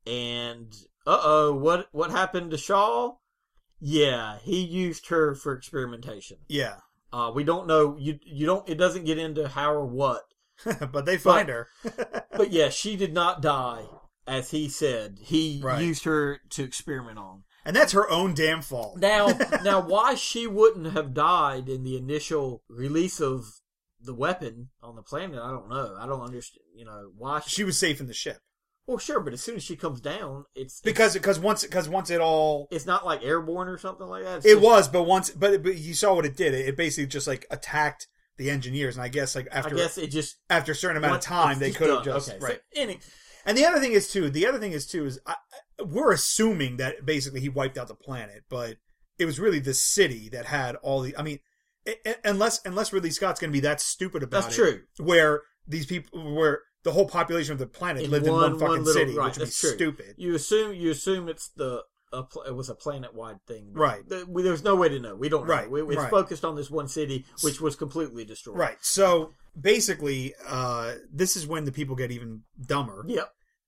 and uh oh, what what happened to Shaw? Yeah, he used her for experimentation. Yeah. Uh, we don't know. You you don't. It doesn't get into how or what. But they find her. But yeah, she did not die, as he said. He Right. used her to experiment on. And that's her own damn fault. Now, now, why she wouldn't have died in the initial release of the weapon on the planet, I don't know. I don't understand. You know why? She, She was safe in the ship. well, sure, but as soon as she comes down, it's Because it's, because once because once it all it's not like airborne or something like that. It's it just- was, but once but but you saw what it did. It, it basically just like attacked the engineers, and I guess like I after guess it just after a certain amount once of time it's they just could have done. just okay. right. So, any, And the other thing is too. The other thing is too is I, we're assuming that basically he wiped out the planet, but it was really the city that had all the. I mean, i- i- unless unless Ridley Scott's going to be that stupid about That's it, true. Where these people, where the whole population of the planet In lived one- in one one fucking little- city, right, which would be that's true. stupid. You assume you assume it's the a, pl- it was a planet wide thing, Right. The- we, there's no way to know. We don't know. Right, We, it's right. focused on this one city, which was completely destroyed. Right. So basically, uh, this is when the people get even dumber. Yep.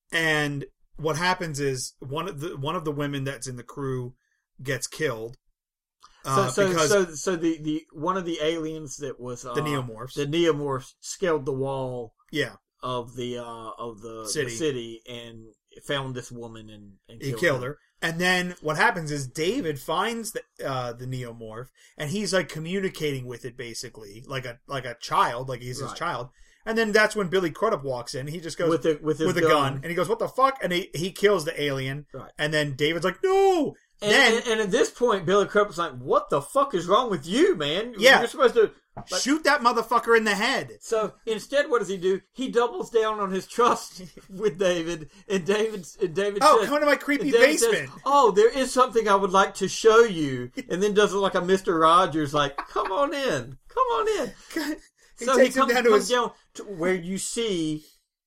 And what happens is one of the one of the women that's in the crew gets killed. So Uh, so because so so the, the one of the aliens that was uh, the neomorphs. the neomorphs scaled the wall yeah, of the uh, of the City. the city and found this woman and, and he killed, killed her. And then what happens is David finds the uh, the neomorph, and he's like communicating with it basically, like a like a child, like he's his Right. child. And then that's when Billy Crudup walks in. He just goes with the, with his with a gun. and he goes, "What the fuck?" And he he kills the alien. Right. And then David's like, "No." And, then and, and at this point, Billy Crup's like, "What the fuck is wrong with you, man? Yeah. You're supposed to Like, shoot that motherfucker in the head. So instead, what does he do? He doubles down on his trust with David, and David, and David Oh, says, come into my creepy David basement. says, oh, there is something I would like to show you, and then does it like a Mister Rogers, like, come on in, come on in. He so takes he him comes, down to comes his... down to where you see,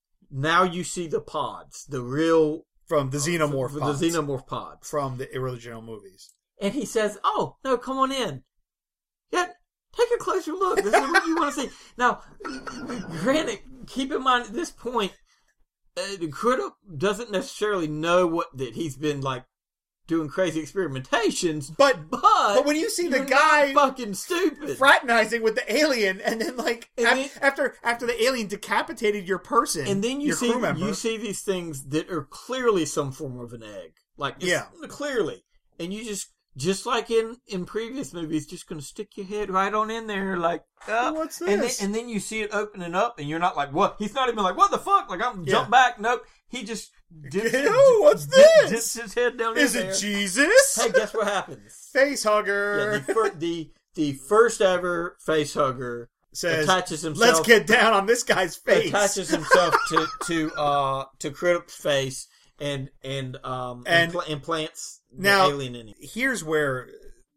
now you see the pods, the real... From the xenomorph from pods. The xenomorph pods. From the original movies. And he says, oh, no, come on in. Yeah, take a closer look. This is what you want to see. Now, granted, keep in mind at this point, uh, the critic doesn't necessarily know what that he's been, like, doing crazy experimentations. But, but, but when you see the guy... fucking stupid. Fraternizing with the alien, and then, like, and af- then, after after the alien decapitated your person, and then you your see crew member, you see these things that are clearly some form of an egg. Like, yeah. Clearly. And you just... Just like in, in previous movies, just going to stick your head right on in there, like, uh, what's this? And then, and then you see it opening up, and you're not like, what? He's not even like, what the fuck? Like, I'm Yeah. jump back. Nope. He just dips, Ew, what's dips, this? dips his head down Is in it there. Jesus? Hey, guess what happens? Face hugger. Yeah, the, fir- the the first ever face hugger says, attaches himself. "Let's get down on this guy's face." Attaches himself to to uh to Cridup's face and and um And- impl- implants the Now- alien in him. Here's where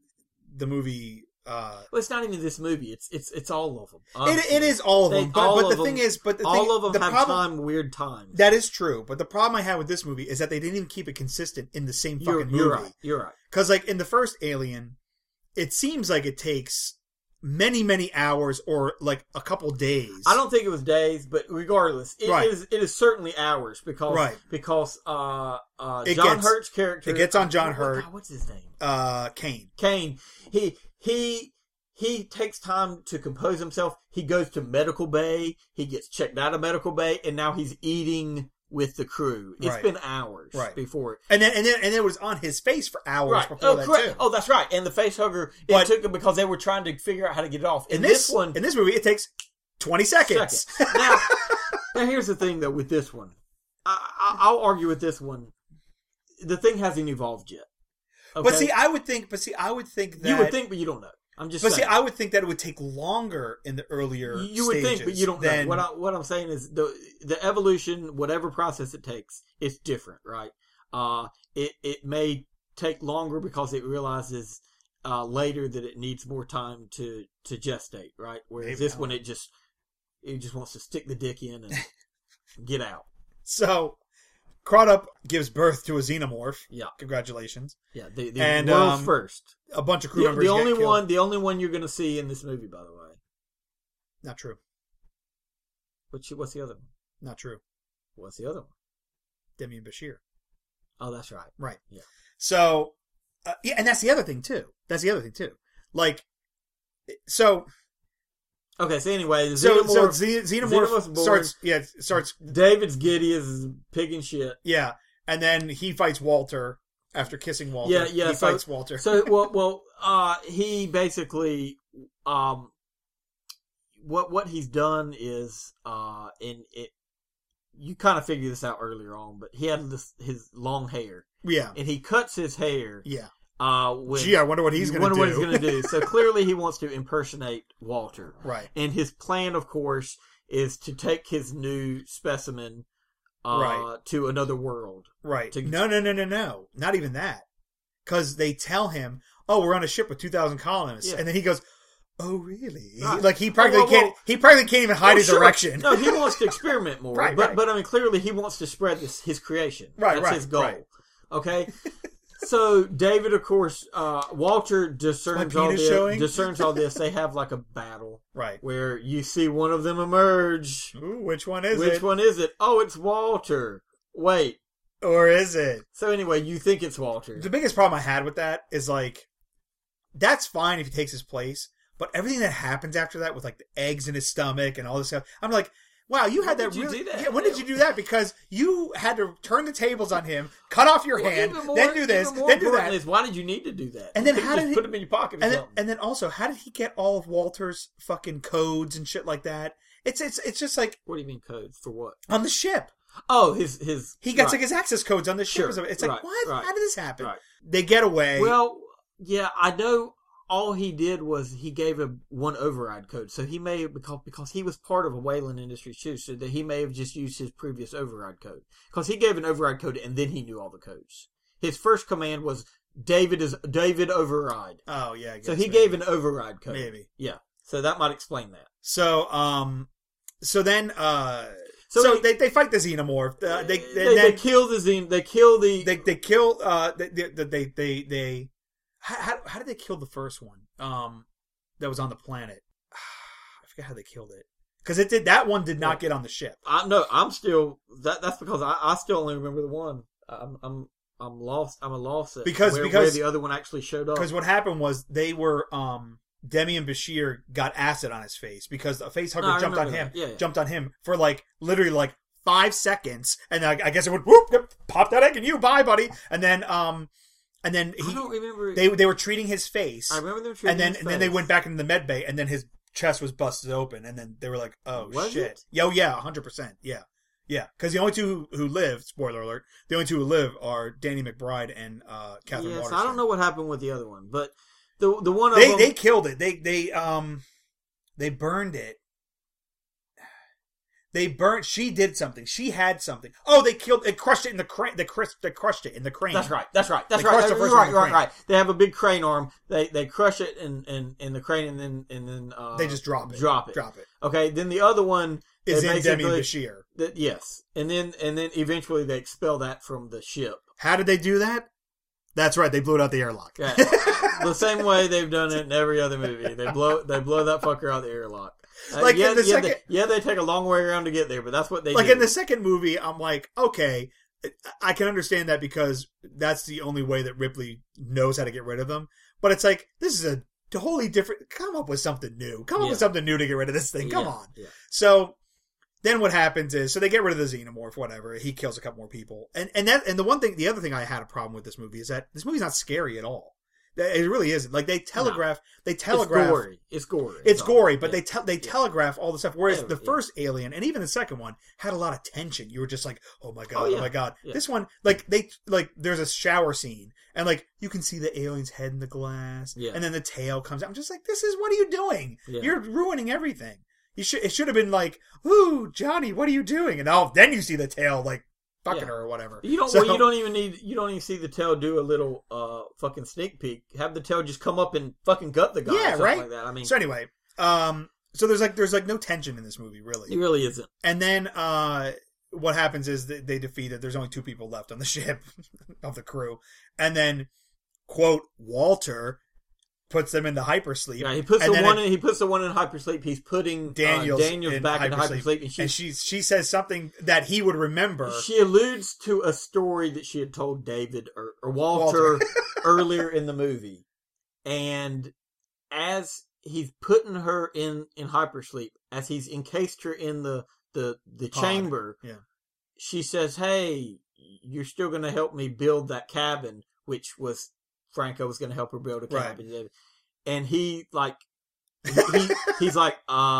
the movie. Uh, Well, it's not even this movie. It's it's it's all of them. it, honestly. it is all of They- them, but, all but of the them- thing is, but the all thing, of them the have problem, time weird times. That is true, but the problem I had with this movie is that they didn't even keep it consistent in the same fucking you're, movie. you're right. You're right. Because, like, in the first Alien, it seems like it takes many, many hours or, like, a couple days. I don't think it was days, but regardless, it Right. is it is certainly hours because Right. because uh uh It John gets- Hurt's character it gets on John what- Hurt. God, what's his name? Uh, Kane. Kane. He he he takes time to compose himself. He goes to medical bay. He gets checked out of medical bay, and now he's eating with the crew. It's Right. been hours Right. before it. And then, and then, and then it was on his face for hours Right. before Oh, that, correct. too. Oh, that's right. And the face hugger, it But- took them because they were trying to figure out how to get it off. In, In this, this, one, in this movie, it takes twenty seconds. Second. Now, now, here's the thing, though, with this one. I, I, I'll argue with this one. The thing hasn't evolved yet. Okay? But see, I would think, but see, I would think that... you would think, but you don't know. I'm just But saying. see, I would think that it would take longer in the earlier You would think, but you don't than, know. What, I, what I'm saying is the the evolution, whatever process it takes, it's different, right? Uh, it, it may take longer because it realizes uh, later that it needs more time to, to gestate, right? Whereas Maybe this not. one, it just it just wants to stick the dick in and get out. So, Crawdup gives birth to a xenomorph. Yeah. Congratulations. Yeah, the, the And, world's um, first. A bunch of crew The, members the get only killed. one, the only one you're going to see in this movie, by the way. Not true. What's what's the other one? Not true. What's the other one? Demian Bashir. Oh, that's right. Right. Yeah. So, uh, yeah, and that's the other thing, too. That's the other thing, too. Like, so... Okay, so anyway, the So, so Xenomorph, Xe- Xenomorph Xenomorph's born. starts, yeah, starts, David's giddy as pig and shit. yeah, and then he fights Walter after kissing Walter. Yeah, yeah, He so- fights Walter. So, well, well, uh, he basically, um, what what he's done is, uh, in it, you kind of figured this out earlier on, but he had this his long hair, yeah, and he cuts his hair. yeah. Uh, when, Gee, I wonder what he's you going to do. wonder what he's going to do. So clearly, he wants to impersonate Walter, Right. and his plan, of course, is to take his new specimen, uh, Right. to another world. Right. To- no, no, no, no, no. Not even that. Because they tell him, oh, we're on a ship with two thousand colonists. Yeah. And then he goes, oh, really? He- Right. like, he practically Oh, well, well- can't, he practically can't even hide Well, his sure. erection. No, he wants to experiment more. Right, but right. but I mean, clearly he wants to spread this his creation. Right, That's right, his goal. right. Okay. So David, of course, uh, Walter discerns My all penis this. showing? Discerns all this. They have like a battle Right. where you see one of them emerge. Ooh, which one is Which it? one is it? Oh, it's Walter. Wait. Or is it? So anyway, you think it's Walter. The biggest problem I had with that is, like, that's fine if he takes his place, but everything that happens after that with, like, the eggs in his stomach and all this stuff, I'm like, wow, you had When that did you really... do that? Yeah, when did you do that? Because you had to turn the tables on him, cut off your Well, hand, even more- then do this, even more then do important that. Is why did you need to do that? And then You how just did he- put them in your pocket or And then, something? and then also, how did he get all of Walter's fucking codes and shit like that? It's it's it's just like What do you mean codes for what? on the ship. Oh, his his. He gets right. like his access codes on the ship. Sure, It's like, right, what? right, How did this happen? right. They get away. Well, yeah, I know all he did was he gave him one override code. So he may have, because, because he was part of a Wayland Industries too, so that he may have just used his previous override code. Because he gave an override code and then he knew all the codes. His first command was David is David override. Oh, yeah. I guess so he maybe. gave an override code. Maybe. Yeah. So that might explain that. So, um, so then, uh, So, so they, they, they fight the xenomorph. Uh, they, they, they, they, then, kill the Xen. They kill the. They they kill. Uh, they they they they. they how, how how did they kill the first one? Um, that was on the planet. I forget how they killed it because it did. That one did not get on the ship. I no. I'm still. That that's because I, I still only remember the one. I'm I'm I'm lost. I'm a loss at because where, because where the other one actually showed up. Because what happened was they were um. Demi and Bashir got acid on his face because a face hugger No, jumped on that. him, Yeah, yeah. jumped on him for like literally like five seconds, and I, I guess it would whoop, yep, pop that egg and you bye, buddy, and then um, and then he, I don't remember. they they were treating his face. I remember them treating and then his and then they face. went back into the med bay, and then his chest was busted open, and then they were like, oh Was shit, it? yo yeah, hundred percent, yeah, yeah, because the only two who, who live, spoiler alert, the only two who live are Danny McBride and uh, Catherine Yes, Waterston. I don't know what happened with the other one, but the the one of They them, they killed it. They they um they burned it. They burnt. She did something. She had something. Oh, they killed. They crushed it in the crane. They crushed. They crushed it in the crane. That's right. That's right. That's They right. crushed the You're first one right. in the Right. crane. Right. They have a big crane arm. They they crush it in, in, in the crane and then and then uh, They just drop it. Drop it. Drop it. Okay. Then the other one Is they in Demi and basically- Bashir. That, yes, and then and then eventually they expel that from the ship. How did they do that? That's right. They blew it out the airlock. Yeah. The same way they've done it in every other movie. They blow they blow that fucker out the airlock. Uh, Like yeah, in the yeah, second- they, yeah, they take a long way around to get there, but that's what they Like do. in the second movie, I'm like, okay, I can understand that because that's the only way that Ripley knows how to get rid of them. But it's like, this is a totally different. Come up with something new. Come up Yeah. with something new to get rid of this thing. Come Yeah, on. yeah. So then what happens is, so they get rid of the xenomorph, whatever. He kills a couple more people, and and that and the one thing, the other thing I had a problem with this movie is that this movie's not scary at all. It really isn't. Like they telegraph, no. they telegraph. It's gory. It's gory. It's all. gory, but Yeah. they te- they Yeah. telegraph all the stuff. Whereas Yeah, the yeah. first Alien and even the second one had a lot of tension. You were just like, oh my god, Oh, oh, yeah. my god. Yeah. This one, like they like, there's a shower scene, and like you can see the alien's head in the glass, Yeah. and then the tail comes out. I'm just like, this is what are you doing? Yeah. You're ruining everything. You should it should have been like, ooh, Johnny, what are you doing? And now then you see the tail like fucking Yeah. her or whatever. You don't. So- well, you don't even need. You don't even see the tail do a little uh fucking sneak peek. Have the tail just come up and fucking gut the guy. Yeah, or something right? Like that. I mean, So anyway, um, so there's like there's like no tension in this movie really. it really isn't. And then uh, what happens is that they defeat it. There's only two people left on the ship of the crew. And then, quote, Walter puts them into hypersleep. Yeah, he puts and the then one. it- in, he puts the one in hypersleep. He's putting Daniels, uh, Daniels in back into hypersleep. hypersleep, and she and she, she says something that he would remember. she alludes to a story that she had told David or, or Walter, Walter. earlier in the movie, and as he's putting her in in hypersleep, as he's encased her in the the the Pod. chamber, Yeah. she says, "Hey, you're still going to help me build that cabin," which was Franco was going to help her build a Right. cabin, and he like he, he he's like,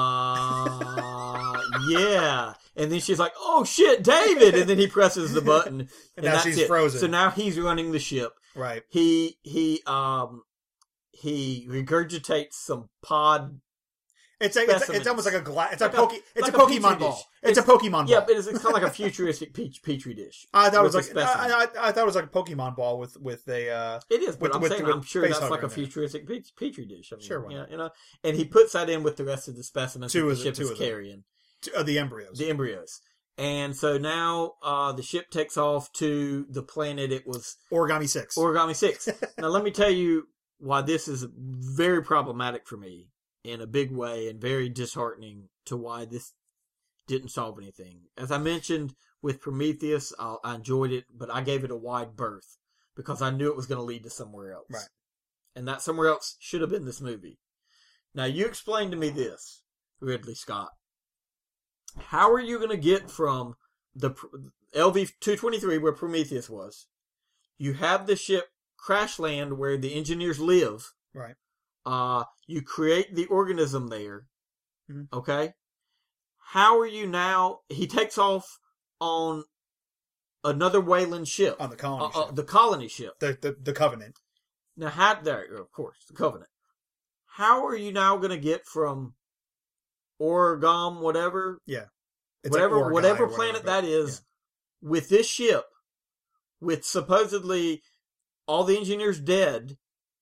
uh, yeah, and then she's like, "Oh shit, David!" And then he presses the button, and, And now that's she's it. frozen. So now he's running the ship. Right. He he um he regurgitates some pod. It's like, it's, it's Specimens. almost like a gla- it's Like a, a- poke, it's like a a Pokemon petri ball. dish. It's, a It's- Pokemon ball. Yeah, but it's, it's kind of like a futuristic peach, petri dish. I thought it was with like a specimen. I, I, I thought it was like a Pokemon ball with with a uh, It is, but with- I'm with- saying with I'm sure face that's hugger like a in there. futuristic pe- petri dish. I mean, Sure, why you know, not? you know, and he puts that in with the rest of the specimens Two that of the the- ship two is of them. carrying, uh, the embryos. the embryos. And so now uh, the ship takes off to the planet it was Origami six. Origami six. Now let me tell you why this is very problematic for me in a big way and very disheartening to why this didn't solve anything. As I mentioned with Prometheus, I, I enjoyed it, but I gave it a wide berth because I knew it was going to lead to somewhere else. Right. And that somewhere else should have been this movie. Now you explain to me this, Ridley Scott. How are you going to get from the L V two twenty-three where Prometheus was? You have the ship crash land where the engineers live. Right. Uh, you create the organism there. Mhm. Okay. How are you now? He takes off on another Wayland ship. On the colony Uh, uh, ship. the colony ship. The, the the Covenant. Now, how there? Of course, the Covenant. how are you now going to get from Oregon, whatever, Yeah. It's whatever, like Orgai whatever or planet whatever, that is, with this ship, with supposedly all the engineers dead,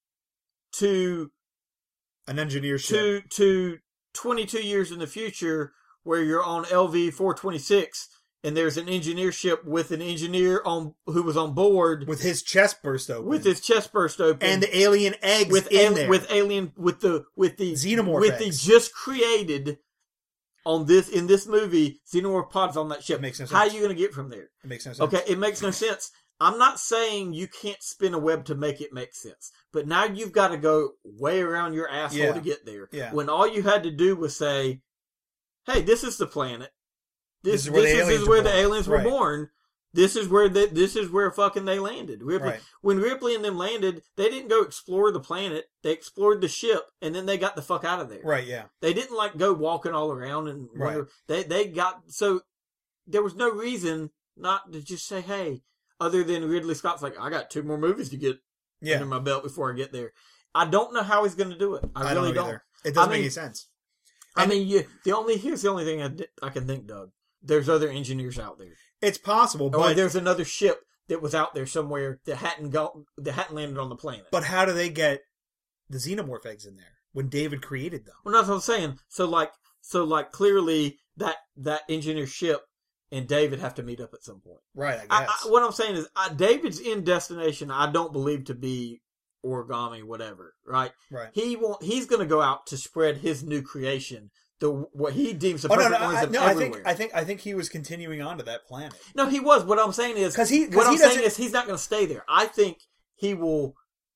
to yeah. An engineer ship. to to twenty-two years in the future, where you're on L V four twenty-six, and there's an engineer ship with an engineer on who was on board With his chest burst open. with his chest burst open, and the alien eggs with in al- there. with alien with the with the Xenomorph with eggs. the just created on this in this movie xenomorph pods on that ship. It makes no How are sense. you going to get from there? It makes no sense. Okay, it makes no sense. I'm not saying you can't spin a web to make it make sense, but now you've got to go way around your asshole Yeah. to get there. Yeah. When all you had to do was say, "Hey, this is the planet. This, This is where this the is, aliens is were where the born." aliens were Right. born. This is where the, this is where fucking they landed." Ripley, Right. When Ripley and them landed, they didn't go explore the planet. They explored the ship, and then they got the fuck out of there. Right, yeah. They didn't like go walking all around and Right. wonder. They they got so there was no reason not to just say, "Hey," other than Ridley Scott's like, "I got two more movies to get Yeah. under my belt before I get there." I don't know how he's going to do it. I, I really don't know don't. either. It doesn't I make mean- any sense. I And- mean, you, the only here's the only thing I, di- I can think, Doug. There's other engineers out there. It's possible, Or but there's another ship that was out there somewhere that hadn't go, that hadn't landed on the planet. but how do they get the xenomorph eggs in there when David created them? Well, that's what I'm saying. So like, so like, clearly that that engineer ship and David have to meet up at some point. Right, I, I guess. I, what I'm saying is, I, David's end destination. I don't believe to be origami, whatever. Right? right. He want he's going to go out to spread his new creation, the what he deems the Oh no, perfect no, ones I, of no! I everywhere. think I think I think he was continuing on to that planet. No, he was. What I'm saying is, 'Cause he- 'cause what he I'm saying doesn't- is, he's not going to stay there. I think he will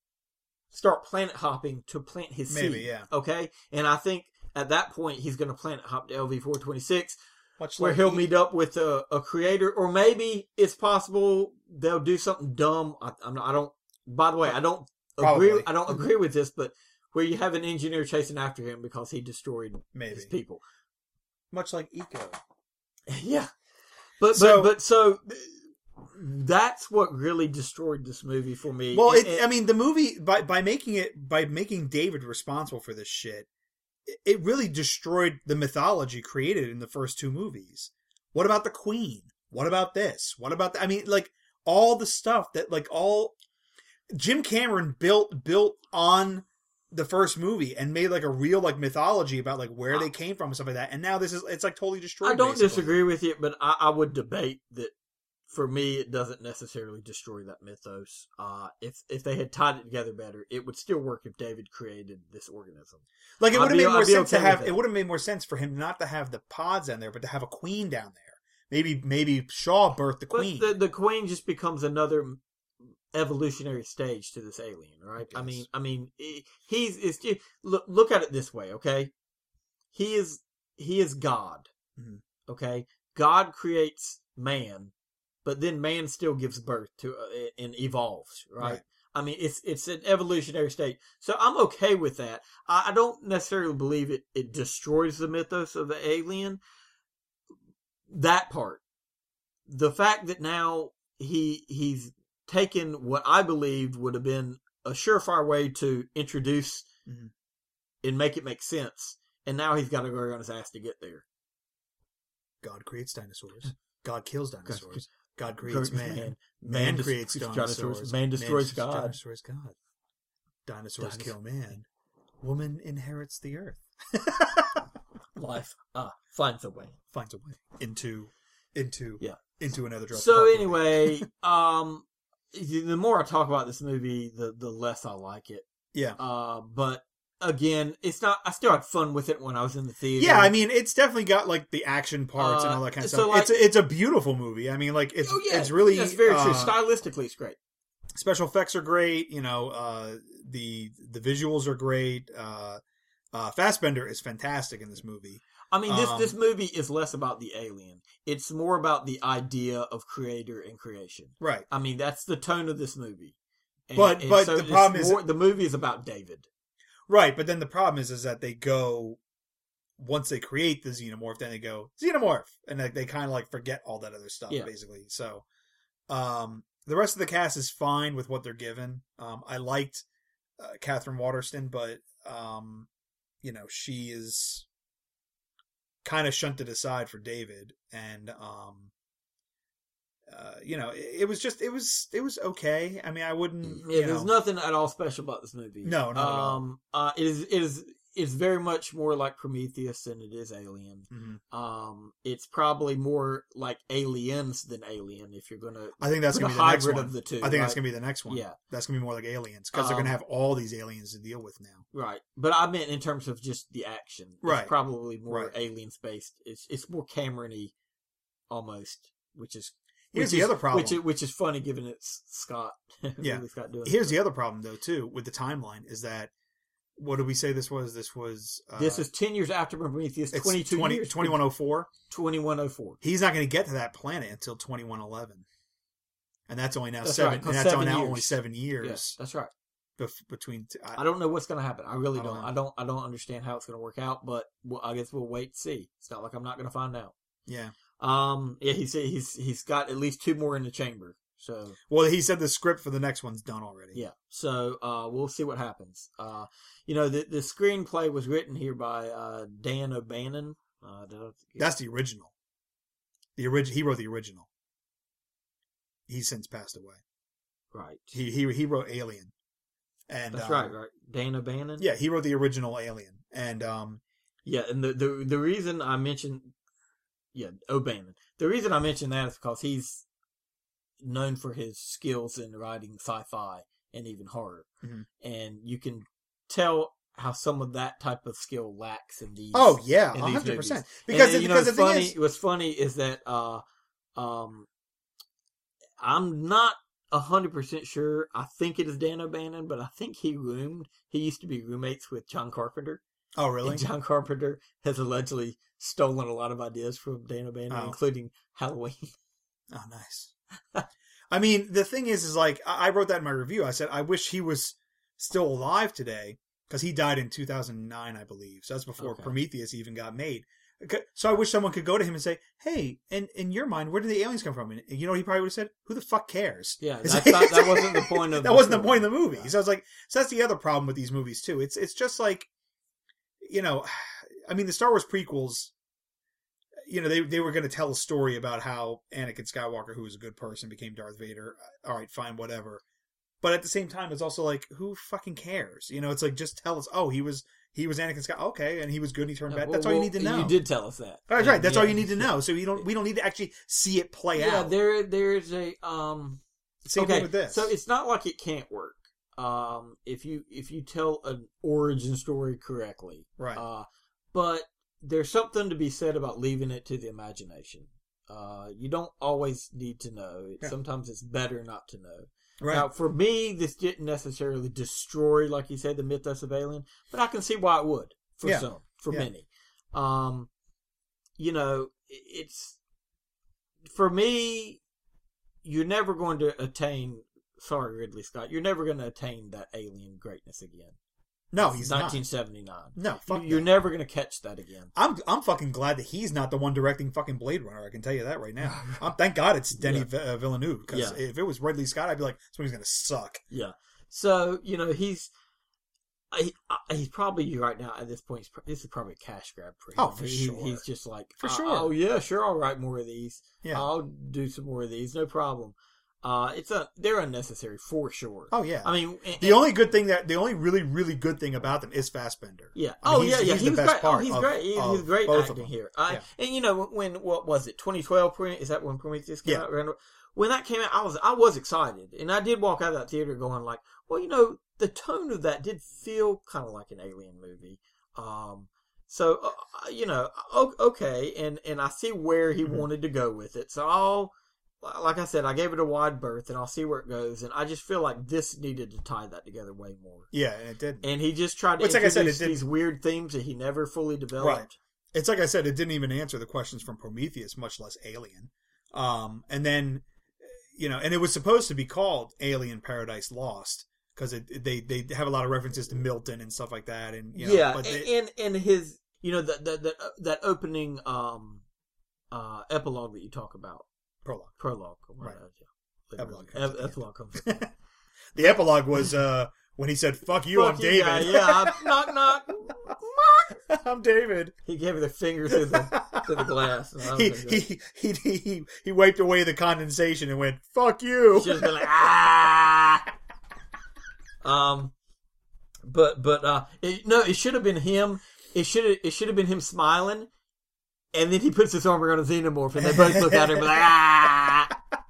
start planet hopping to plant his Maybe, seed. yeah. Okay, and I think at that point he's going to planet hop to L V four twenty-six, Much where like he'll he- meet up with a, a creator, or maybe it's possible they'll do something dumb. I, I'm not, I don't. By the way, I don't Probably. agree. I don't agree with this, but where you have an engineer chasing after him because he destroyed maybe his people. much like Eco. Yeah, but So- but but so that's what really destroyed this movie for me. Well, And- it, I mean, the movie by by making it by making David responsible for this shit, it, it really destroyed the mythology created in the first two movies. What about the Queen? What about this? What about the, I mean, like all the stuff that like all Jim Cameron built built on the first movie and made like a real like mythology about like where they came from and stuff like that. And now this is it's like totally destroyed. I don't basically. disagree with you, but I, I would debate that. For me, it doesn't necessarily destroy that mythos. Uh, if if they had tied it together better, it would still work if David created this organism. Like it I'd would have be- made more I'd be sense okay to have with it that. would have made more sense for him not to have the pods down there, but to have a queen down there. Maybe maybe Shaw birthed the But queen. the the queen just becomes another evolutionary stage to this alien, right? I guess. mean, I mean, he- he's it's just, look look at it this way, okay? He is he is God, Mhm. okay? God creates man, but then man still gives birth to uh, and evolves, right? Right. I mean, it's it's an evolutionary state, so I'm okay with that. I, I don't necessarily believe it it destroys the mythos of the alien. That part, the fact that now he he's taken what I believed would have been a surefire way to introduce Mhm. and make it make sense, and now he's got to go on his ass to get there. God creates dinosaurs. God kills dinosaurs. God creates Man, man. man, Man, des- creates dinosaurs. dinosaurs. Man destroys des- God. Destroys God. Dinosaurs Dinos- kill man. Woman inherits the earth. Life ah finds a way. Finds a way into into Yeah. into another drug. So park. anyway, um, the more I talk about this movie, the the less I like it. yeah. Uh, but again, it's not. I still had fun with it when I was in the theater. Yeah, I mean, it's definitely got like the action parts and Uh, all that kind of so, stuff. like- it's a, it's a beautiful movie. I mean, like it's oh yeah, it's really it's very true. uh, Stylistically, it's great. special effects are great. You know, uh, the the visuals are great. Uh, uh, Fassbender is fantastic in this movie. I mean, this Um, this movie is less about the alien. It's more about the idea of creator and creation. Right. I mean, that's the tone of this movie. And- But- and but so the it's problem is- more, the movie is about David. Right, but then the problem is, is that they go once they create the xenomorph, then they go xenomorph, and like they kind of like forget all that other stuff, Yeah. basically. So, um, the rest of the cast is fine with what they're given. Um, I liked uh, Catherine Waterston, but um, you know, she is kind of shunted aside for David, and um, uh, you know, it, it was just it was it was okay. I mean, I wouldn't. Yeah, you there's know, nothing at all special about this movie. No, not at all. um, uh, it is it is it's very much more like Prometheus than it is Alien. Mm-hmm. Um, it's probably more like Aliens than Alien. If you're gonna, I think that's put gonna a be the next hybrid one. of the two. I think right? that's gonna be the next one. Yeah, that's gonna be more like Aliens because they're Um, gonna have all these aliens to deal with now. right. But I meant in terms of just the action. It's Right. probably more Right. Aliens based. It's it's more Cameron-y almost, which is Here's which the is, other problem. which is, which is funny given it's Scott. Yeah. Ridley Scott doing Here's it. the other problem though too with the timeline is that what did we say this was? This was uh, This is ten years after Prometheus. it's Twenty-two twenty, years. twenty-one oh four. Twenty-one oh four. He's not going to get to that planet until twenty-one eleven, and that's only now That's seven. right, 'cause and that's seven only now years. only seven Yeah, years that's right. bef- between. T- I, I don't know what's going to happen. I really I don't don't. know. I don't. I don't understand how it's going to work out. But well, I guess we'll wait and see. It's not like I'm not going to find out. yeah. Um. Yeah. He said he's he's got at least two more in the chamber. So Well, he said the script for the next one's done already. yeah. So uh, we'll see what happens. Uh, you know, the the screenplay was written here by uh, Dan O'Bannon. Uh, did I- That's the original. The original. He wrote the original. He's since passed away. right. He he he wrote Alien, and That's um, right. Right. Dan O'Bannon. Yeah, he wrote the original Alien, and um, Yeah, and the, the the reason I mentioned, yeah, O'Bannon. The reason I mentioned that is because he's known for his skills in writing sci-fi and even horror, Mhm. and you can tell how some of that type of skill lacks in these. oh yeah, in a these hundred percent. movies. Because And, it, you know, because what's the thing funny. is, What's funny is that uh, um, I'm not a hundred percent sure. I think it is Dan O'Bannon, but I think he roomed. He used to be roommates with John Carpenter. oh really? And John Carpenter has allegedly stolen a lot of ideas from Dan O'Bannon, Oh. including Halloween. Oh, nice. I mean, the thing is, is like I I wrote that in my review. I said I wish he was still alive today because he died in two thousand nine, I believe. So that's before Okay. Prometheus even got made. Okay, so I wish someone could go to him and say, "Hey, in in your mind, where did the aliens come from?" And you know, he probably would have said, "Who the fuck cares?" Yeah, It's that's like- not, that wasn't the point of that the wasn't the film. point of the movie. Right. So I was like, so that's the other problem with these movies too. It's it's just like, you know, I mean, the Star Wars prequels. You know, they they were going to tell a story about how Anakin Skywalker, who was a good person, became Darth Vader. All right, fine, whatever. But at the same time, it's also like, who fucking cares? You know, it's like, just tell us, oh, he was he was Anakin Skywalker, okay, and he was good, and he turned Yeah, bad. well, That's all you well, need to know. You did tell us that. Right, right. That's all Yeah. you need to know. So you don't we don't need to actually see it play Yeah, out. there there's a um. Same okay, thing with this. so it's not like it can't work. Um, if you if you tell an origin story correctly, right. Uh, but there's something to be said about leaving it to the imagination. Uh, you don't always need to know. It, Yeah. Sometimes it's better not to know. right. Now, for me, this didn't necessarily destroy, like you said, the mythos of Alien, but I can see why it would for Yeah. some, for Yeah. many. Um, you know, it- it's for me. You're never going to attain. Sorry, Ridley Scott. You're never going to attain that alien greatness again. no, he's nineteen seventy-nine. not. No, fuck You're that. never going to catch that again. I'm I'm fucking glad that he's not the one directing fucking Blade Runner. I can tell you that right now. Um, thank God it's Denny Yeah. V- uh, Villeneuve, because Yeah. if it was Ridley Scott, I'd be like, this movie's gonna suck. Yeah. So, you know, he's I, I, he's probably right now at this point. He's, pr- this is probably a cash grab for him. Oh, for He- sure. He's just like, For uh, sure. Oh yeah, sure. I'll write more of these. Yeah. I'll do some more of these. No problem. Uh, it's a they're unnecessary for sure. Oh yeah. I mean, and- the only good thing that the only really really good thing about them is Fassbender. Yeah. I mean, Oh he's- yeah, yeah. he's He the was best great. Oh, part he's of- great. He's, of he's great both of acting them. here. I, Yeah. And you know when what was it? twenty twelve. Is that when Prometheus came Yeah. out? Around- When that came out, I was I was excited, and I did walk out of that theater going like, well, you know, the tone of that did feel kind of like an Alien movie. Um. So uh, you know, o- okay, and and I see where he Mhm. wanted to go with it. So I'll. Like I said, I gave it a wide berth, and I'll see where it goes. And I just feel like this needed to tie that together way more. Yeah, and it did. And he just tried to It's like I introduce said, it did- these weird themes that he never fully developed. Right. It's like I said, it didn't even answer the questions from Prometheus, much less Alien. Um, and then, you know, and it was supposed to be called Alien Paradise Lost because it, they they have a lot of references to Milton and stuff like that. And you know, yeah, but and, they, and and his, you know, that that that, that opening um, uh, epilogue that you talk about, prologue. prologue, Right. yeah, Epilogue Ep- comes at the epilogue comes. At the end. The epilogue was uh when he said, fuck you, Fuck I'm you, David. guy. Yeah, I'm, knock, knock. I'm David. He gave her the finger to the to the glass. He, he, he, he, he, he wiped away the condensation and went, fuck you. Should have been like, ah. Um, but, but, uh, it, no, it should have been him. It should have, it should have been him smiling. And then he puts his arm around a xenomorph and they both look at him and be like, ah.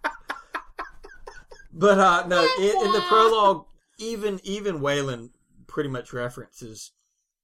But, uh, no, in, in the prologue, even, even Waylon pretty much references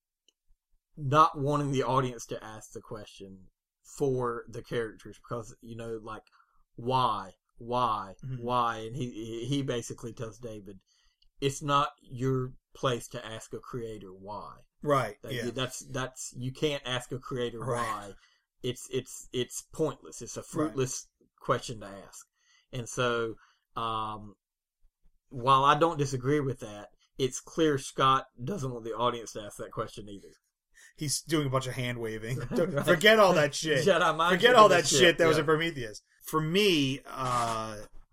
not wanting the audience to ask the question for the characters because, you know, like, why, why, mm-hmm. why? And he, he basically tells David, it's not your place to ask a creator why. Right. That, yeah. That's, that's, you can't ask a creator right. why. It's, it's, it's pointless. It's a fruitless right. question to ask. And so, um, while I don't disagree with that, it's clear Scott doesn't want the audience to ask that question either. He's doing a bunch of hand waving. Right. Forget all that shit. Jedi mind Forget all that shit, shit that yeah. was in Prometheus. For me, uh,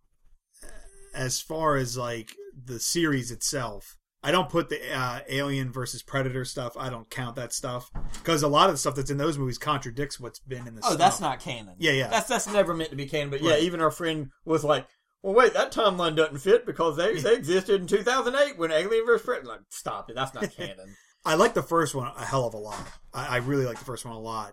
as far as like the series itself, I don't put the uh, Alien versus Predator stuff. I don't count that stuff because a lot of the stuff that's in those movies contradicts what's been in the. Oh, stuff. That's not canon. Yeah, yeah. That's that's never meant to be canon. But yeah, right. even our friend was like, "Well, wait, that timeline doesn't fit because they they existed in two thousand eight when Alien versus Predator." Like, stop it. That's not canon. I like the first one a hell of a lot. I, I really like the first one a lot,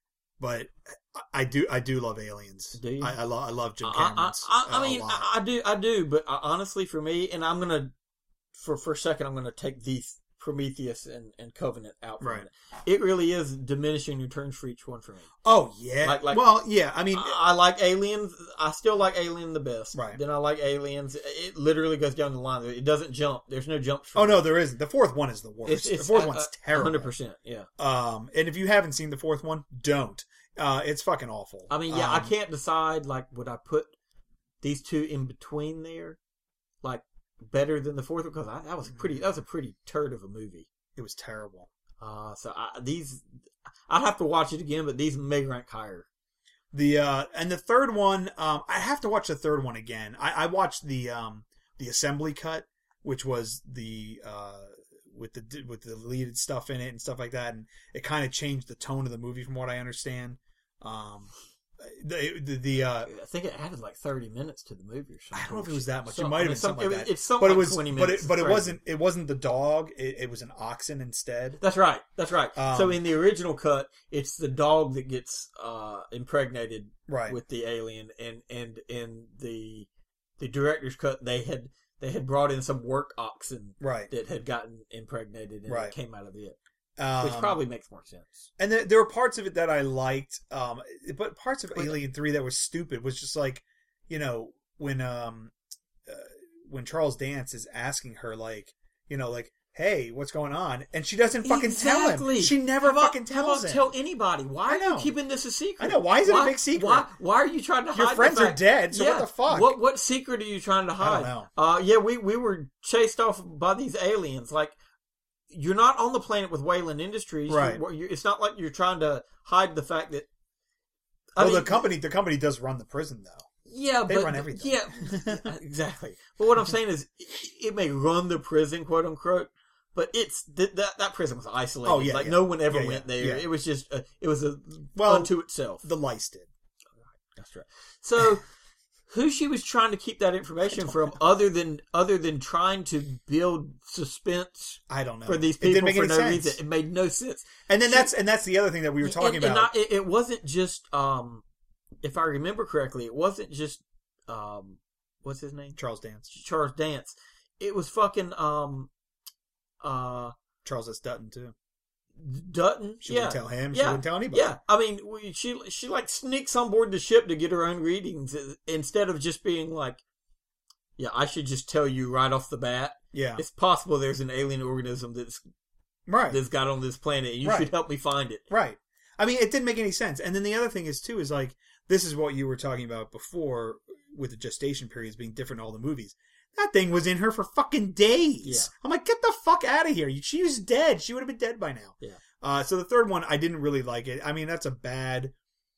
but I, I do I do love Aliens. Do you? I, I love I love Jim Cameron's. I, I, I, I uh, mean, I, I do I do, but uh, honestly, for me, and I'm gonna for for a second, I'm gonna take these Prometheus and, and Covenant out from right. it. It really is diminishing returns for each one for me. Oh yeah, like, like well yeah. I mean, I, I like Aliens. I still like Alien the best. Right. Then I like Aliens. It literally goes down the line. It doesn't jump. There's no jumps. Oh me. no, there isn't. The fourth one is the worst. It's, it's, the fourth uh, one's terrible. Hundred percent. Yeah. Um, and if you haven't seen the fourth one, don't. Uh, it's fucking awful. I mean, yeah, um, I can't decide. Like, would I put these two in between there, like better than the fourth one? Because I, that was pretty. That was a pretty turd of a movie. It was terrible. Uh, so I, these, I'd have to watch it again, but these may rank higher. The uh, and the third one, um, I have to watch the third one again. I, I watched the um, the assembly cut, which was the uh, with the with the deleted stuff in it and stuff like that, and it kind of changed the tone of the movie, from what I understand. Um, the the, the uh, I think it added like thirty minutes to the movie or something. I don't know if it was that much. Some, it might have been some, something like it, that. It's something but like it was, twenty but minutes. it, but it crazy. wasn't. It wasn't the dog. It, it was an oxen instead. That's right. That's right. Um, so in the original cut, it's the dog that gets uh, impregnated right. with the alien, and and in the the director's cut, they had they had brought in some work oxen right. that had gotten impregnated, and right. it came out of it. Um, Which probably makes more sense. And there, there were parts of it that I liked, um, but parts of Alien three that were stupid was just like, you know, when um, uh, when Charles Dance is asking her, like, you know, like, hey, what's going on? And she doesn't fucking exactly. tell him. She never how about, fucking tells how about him. Tell anybody. Why I are know. you keeping this a secret? I know. Why is it why, a big secret? Why, why are you trying to Your hide friends the are fact? dead, so yeah. what the fuck? What what secret are you trying to hide? I don't know. Uh, yeah, we, we were chased off by these aliens. Like, you're not on the planet with Wayland Industries. Right. You're, you're, it's not like you're trying to hide the fact that. I well, mean, the company, the company does run the prison, though. Yeah, they but run everything. Yeah, exactly. But what I'm saying is, it may run the prison, quote unquote, but it's that that, that prison was isolated. Oh yeah, like yeah. no one ever yeah, went yeah, there. yeah. It was just a, it was a well unto itself. The lice did. That's right. So, who she was trying to keep that information from, other than other than trying to build suspense? I don't know. For these It didn't people make for any no sense. reason, it made no sense. And then She- that's and that's the other thing that we were talking and, about. and not, it, it wasn't just, um, if I remember correctly, it wasn't just, um, what's his name? Charles Dance. Charles Dance. It was fucking, um, uh, Charles S. Dutton too. Dutton. She yeah. wouldn't tell him. She Yeah. wouldn't tell anybody. Yeah, I mean, we, she she like sneaks on board the ship to get her own readings uh, instead of just being like, yeah, I should just tell you right off the bat. Yeah. It's possible there's an alien organism that's Right. that's got on this planet, and you Right. should help me find it. Right. I mean, it didn't make any sense. And then the other thing is too is like this is what you were talking about before with the gestation periods being different in all the movies. That thing was in her for fucking days. Yeah. I'm like, get the fuck out of here. She was dead. She would have been dead by now. Yeah. Uh, so the third one, I didn't really like it. I mean, that's a bad,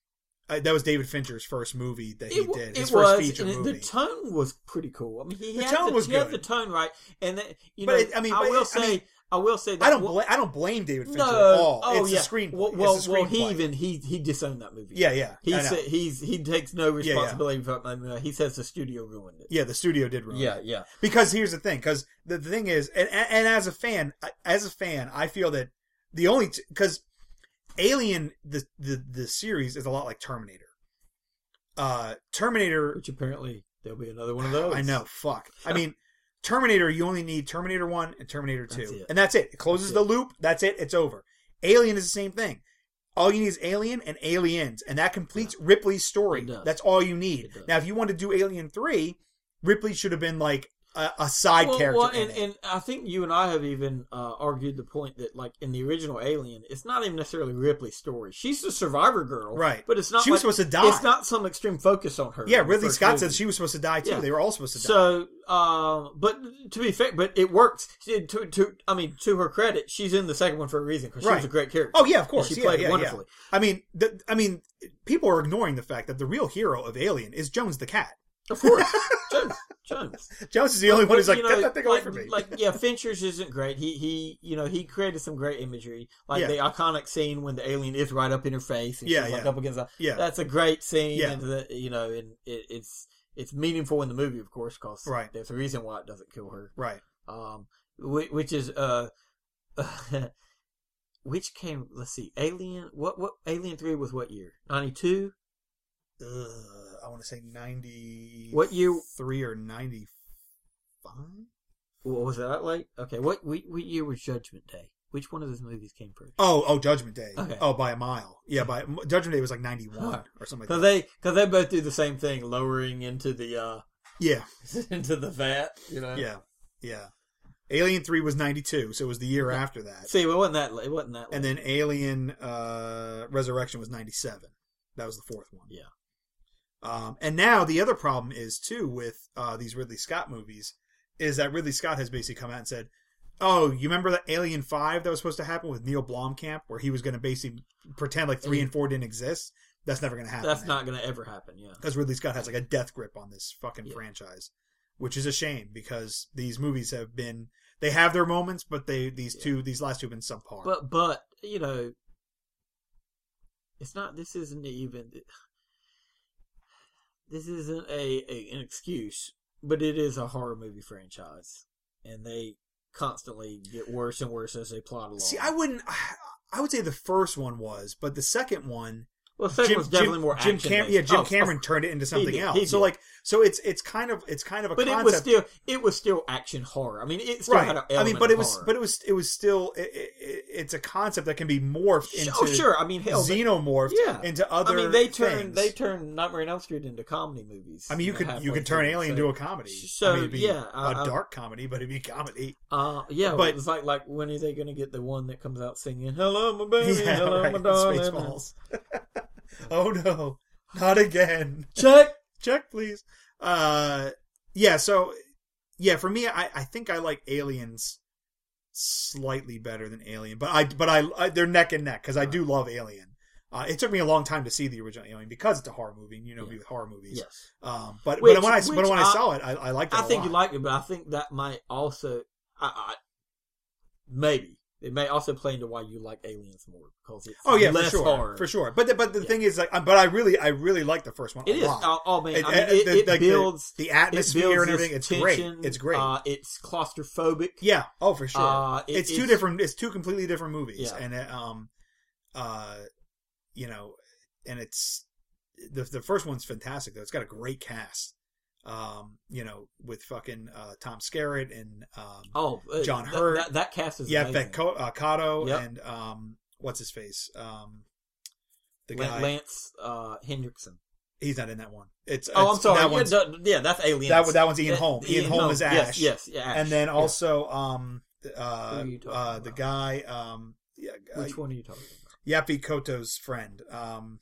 uh, that was David Fincher's first movie that he it, did. His it first was, feature and it- movie. The tone was pretty cool. I mean, he The had tone the, was he had good. the tone right, and that, you But know, it- I mean, I but will it- I say, mean, I will say that I don't well, blame I don't blame David Fincher no, at all. oh it's yeah, a screenplay. well, well, it's a well, he screenplay. even he he disowned that movie. Yeah, yeah. He I know. said he's he takes no yeah. responsibility for that movie. He says the studio ruined it. Yeah, the studio did ruin Yeah, it. yeah. Because here's the thing, because the, the thing is, and, and, and as a fan, as a fan, I feel that the only because Alien the, the the series is a lot like Terminator. Uh, Terminator. Which apparently there'll be another one of those. I know. Fuck. I mean, Terminator. You only need Terminator One and Terminator Two, That's it. and that's it. It closes That's the loop. That's it. It's over. Alien is the same thing. All you need is Alien and Aliens, and that completes Ripley's story. It does. That's all you need. It does. Now, if you want to do Alien Three, Ripley should have been like a, a side well, character. well, in and, it. and I think you and I have even uh, argued the point that, like, in the original Alien, it's not even necessarily Ripley's story. She's the survivor girl, Right. But it's not. She was like- supposed to die. It's not some extreme focus on her. Yeah, in the Ridley first Scott movie. said she was supposed to die too. Yeah. They were all supposed to die. So, um, but to be fair, but it works. She, to, to, I mean, to her credit, she's in the second one for a reason because she Right. was a great character. Oh yeah, of course. And she yeah, played yeah, it wonderfully. Yeah. I mean, the, I mean, people are ignoring the fact that the real hero of Alien is Jones the cat. Of course, Jones. Jones. Jones is the only one who's like, you get know, that thing away like, from me. Like, yeah, Fincher's isn't great. He, he, you know, he created some great imagery, like Yeah. the iconic scene when the alien is right up in her face, and Yeah, she's like yeah. up against. The, Yeah. that's a great scene, Yeah. and the, you know, and it, it's it's meaningful in the movie, of course, because Right. there's a reason why it doesn't kill her. Right. Um, which, which is uh, which came. Let's see, Alien. What what Alien three was what year? Ninety two. Uh, I want to say ninety. What year? Three or ninety five? What was that like? Okay, what what, what year was Judgment Day? Which one of those movies came first? Oh, oh, Judgment Day. Okay. Oh, by a mile. Yeah, by Judgment Day was like ninety one Huh. or something. Because Like that. they because they both do the same thing, lowering into the uh Yeah, into the vat. You know. yeah, yeah. Alien three was ninety two, so it was the year after that. See, it wasn't that. It wasn't that. And late. then Alien uh, Resurrection was ninety seven. That was the fourth one. Yeah. Um, and now the other problem is too with uh, these Ridley Scott movies is that Ridley Scott has basically come out and said, "Oh, you remember the Alien Five that was supposed to happen with Neil Blomkamp, where he was going to basically pretend like three and four didn't exist? That's never going to happen. That's not going to ever happen. Yeah. because Ridley Scott has like a death grip on this fucking Yeah. franchise, which is a shame because these movies have been they have their moments, but they these Yeah. two these last two have been subpar. But but you know, it's not. This isn't even. This isn't a, a an excuse, but it is a horror movie franchise, and they constantly get worse and worse as they plot along. See, I wouldn't. I would say the first one was, but the second one. well, the second Jim, one's definitely Jim, more Jim action. Cam- yeah, Jim oh, Cameron oh, turned it into something did, else. he So did. like, so it's it's kind of it's kind of a but concept. it was still it was still action horror. I mean, it still right. had an I element mean, but of it was horror. but it was it was still it, it, it's a concept that can be morphed into oh sure. I mean, hell, they- xenomorphed yeah. into other. I mean, they turned things. they turned Nightmare on Elm Street into comedy movies. I mean, you know, could halfway you could turn through, Alien so- into a comedy. So, I mean, it'd be yeah, a I- I- dark comedy, but it'd be comedy. Uh, yeah, But- but it was like, like when are they going to get the one that comes out singing "Hello, my baby, Yeah, hello, right. my darling"? Spaceballs. Oh no, not again. Check. Check, please. Uh, yeah. So, yeah, for me, I, I think I like Aliens slightly better than Alien, but I but I, I they're neck and neck because I do love Alien. Uh, it took me a long time to see the original Alien because it's a horror movie. And you know, Yeah. me with horror movies. Yes, Um, but Which- but when I which but when I, I- saw it, I, I liked it. I a think lot. you like it, but I think that might also, I, I maybe it may also play into why you like Aliens more because it's Oh yeah, less for sure, horror. for sure. But the, but the Yeah. thing is, like, but I really, I really like the first one. It a is. lot. Oh, oh, man, It- I mean, it- it, the- it like, the- builds the it atmosphere builds and this everything. It's tension, great. It's great. Uh, it's claustrophobic. Yeah. Oh, for sure. Uh, it- it's two it's- different. It's two completely different movies, Yeah. and it, um, uh, you know, and it's the the first one's fantastic though. It's got a great cast. Um, you know, with fucking uh, Tom Skerritt and um, Oh, uh, John that- Hurt. That, that cast is yeah, amazing. that uh, Kato Yep. and um, what's his face? Um, the Lan- guy. Lance uh, Hendrickson. He's not in that one. It's Oh, it's- I'm sorry. That Yeah, one's, d- yeah, that's Aliens. that, that one's Ian Uh, Holm. Ian, Holm is Ash. Yes, yes, yeah, Ash. And then Yeah. also um uh, Who are you talking uh the about? guy um yeah, uh, Which one are you talking about? Yappy Koto's friend. Um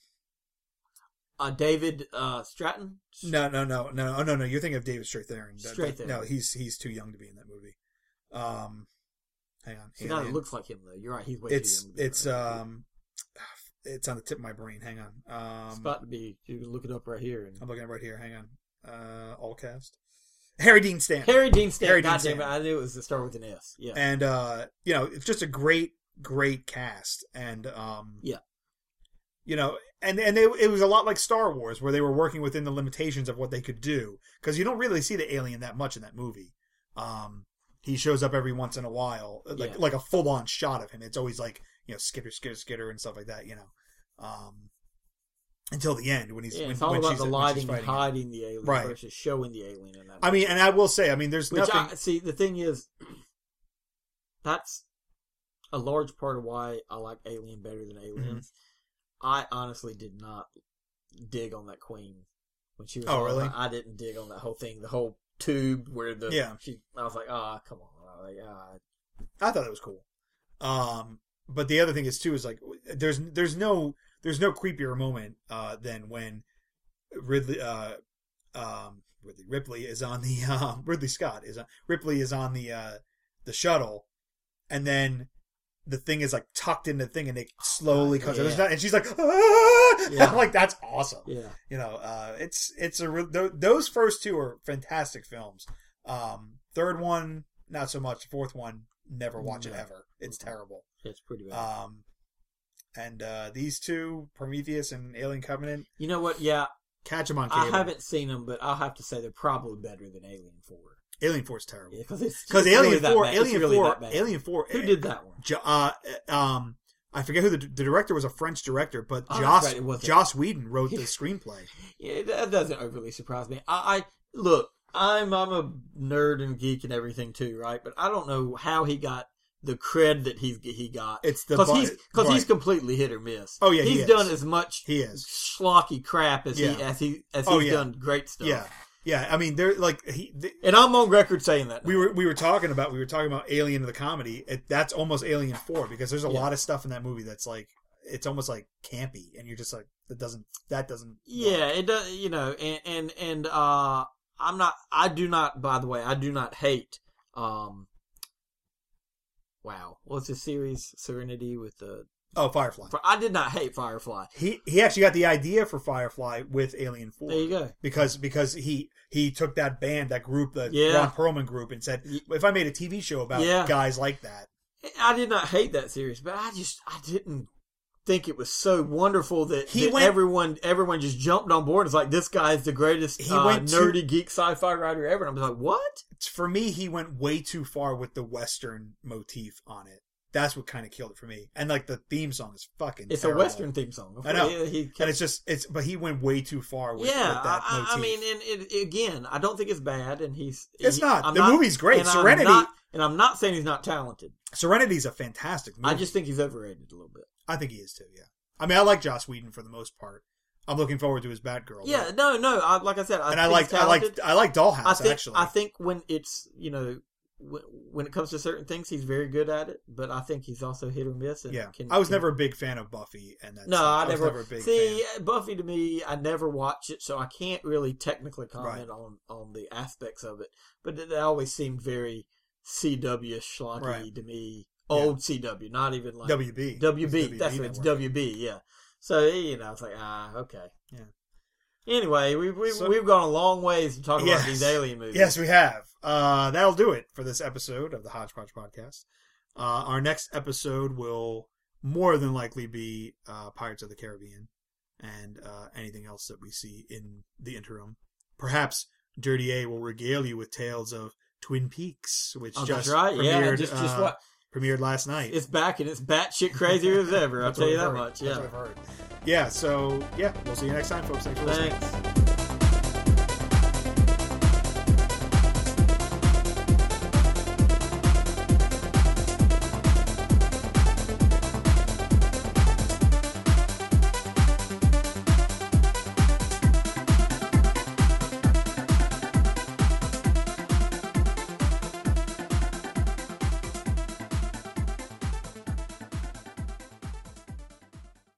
Uh, David uh, Stratton. no no no no oh, no no you're thinking of David Strathairn. That- that- Strathairn. No, he's he's too young to be in that movie. Um hang on. See, hang now on. it looks like him though. You're right. He's way it's too young. to be it's in that movie. um it's on the tip of my brain. Hang on. Um, It's about to be. You can look it up right here. And... I'm looking at it right here. Hang on. Uh, all cast. Harry Dean Stanton. Harry Dean Stanton. Harry Dean God damn Stanton. it! I knew it was to start with an S. Yeah. And uh, you know, it's just a great, great cast, and um, yeah. You know, and and they, it was a lot like Star Wars, where they were working within the limitations of what they could do, because you don't really see the alien that much in that movie. Um, he shows up every once in a while, like Yeah. like a full on shot of him. It's always like, you know, skitter, skitter, skitter, and stuff like that. You know, um, until the end when he's Yeah, when, it's all when about she's, the when lighting she's and fighting him. hiding the alien Right. versus showing the alien in that. I mean, and I will say, I mean, there's Which nothing. I, see, the thing is, that's a large part of why I like Alien better than Aliens. Mm-hmm. I honestly did not dig on that queen when she was. Oh, on, really? I didn't dig on that whole thing, the whole tube where the Yeah. She, I was like, ah, oh, come on, I was like, ah. I thought that was cool. Um, but the other thing is too is like there's there's no there's no creepier moment uh, than when Ridley uh, um, Ridley Ripley is on the uh, Ridley Scott is on, Ripley is on the uh, the shuttle, and then the thing is like tucked in the thing, and it slowly Oh, comes yeah. out, and she's like, ah! Yeah. I'm like, that's awesome. Yeah. You know, uh, it's it's a re- th- those first two are fantastic films. Um, third one, not so much. Fourth one, never watch it No. ever. It's terrible. It's pretty bad. Um, and uh, these two, Prometheus and Alien Covenant, you know what? Yeah, catch them on I cable. haven't seen them, but I'll have to say they're probably better than Alien Four. Alien Four is terrible. Yeah, because it's Because it's Alien really that Four, bad. It's Alien really Four, that bad. Alien Four. Who did that one? Jo- uh, um, I forget who the, the director was. A French director, but Oh, that's Joss right, it wasn't. Joss Whedon wrote the screenplay. Yeah, that doesn't overly surprise me. I, I look, I'm I'm a nerd and geek and everything too, right? But I don't know how he got the cred that he's he got. It's the because bu- he's because right. he's completely hit or miss. Oh, yeah, he he's is. done as much He is. schlocky crap as Yeah. he as he as Oh, he's yeah. done great stuff. Yeah, yeah. I mean, they're like he. They, and I'm on record saying that. we were we were talking about we were talking about Alien the comedy. It, that's almost Alien Four because there's a Yeah. lot of stuff in that movie that's like it's almost like campy, and you're just like that doesn't that doesn't. Yeah, work. it does. You know, and and and uh, I'm not. I do not. By the way, I do not hate. Um, wow, what's the series Serenity with the? Oh, Firefly. I did not hate Firefly. He he actually got the idea for Firefly with Alien Four. There you go. Because because he he took that band, that group, the Yeah. Ron Perlman group, and said, if I made a T V show about Yeah. guys like that, I did not hate that series, but I just I didn't think it was so wonderful that, He that went- everyone everyone just jumped on board. It's like this guy's the greatest He uh, went to- nerdy geek sci-fi writer ever. And I was like, what? for me, he went way too far with the Western motif on it. That's what kind of killed it for me. And like the theme song is fucking It's terrible. a Western theme song. I know. He, he kept- And it's just it's but he went way too far with, yeah, with that I, motif. I mean, and it, again, I don't think it's bad, and he's It's he- not. I'm The movie's great. and I'm Serenity- not- and I'm not saying he's not talented. Serenity's a fantastic movie. I just think he's overrated a little bit. I think he is too, yeah. I mean, I like Joss Whedon for the most part. I'm looking forward to his Batgirl. Yeah, though. no, no. I, like I said, I and I think like he's I like talented. I like Dollhouse I think actually. I think when it's you know when, when it comes to certain things, he's very good at it. But I think he's also hit or miss. And yeah, can, I was can, never a big fan of Buffy, and that No, stuff. I was never, never a big see fan. Buffy. To me, I never watch it, so I can't really technically comment Right. on on the aspects of it. But it always seemed very C W schlocky Right. to me. Yeah. Old C W, not even like W B. W B. It's That's what it's network. W B. Yeah. So you know, it's like ah, okay. Yeah. Anyway, we've we've, So- we've gone a long ways to talk Yes. about these alien movies. Yes, we have. Uh, that'll do it for this episode of the Hodgepodge Podcast. Uh, our next episode will more than likely be uh, Pirates of the Caribbean and uh, anything else that we see in the interim. Perhaps Dirty A will regale you with tales of Twin Peaks, which Oh, just that's right. premiered, Yeah, just just uh, what premiered last night. it's back and it's batshit crazier as ever. I'll That's tell what you I've that heard. much. That's Yeah. what I've heard. Yeah, so, yeah, we'll see you next time, folks. Thanks for listening. Thanks.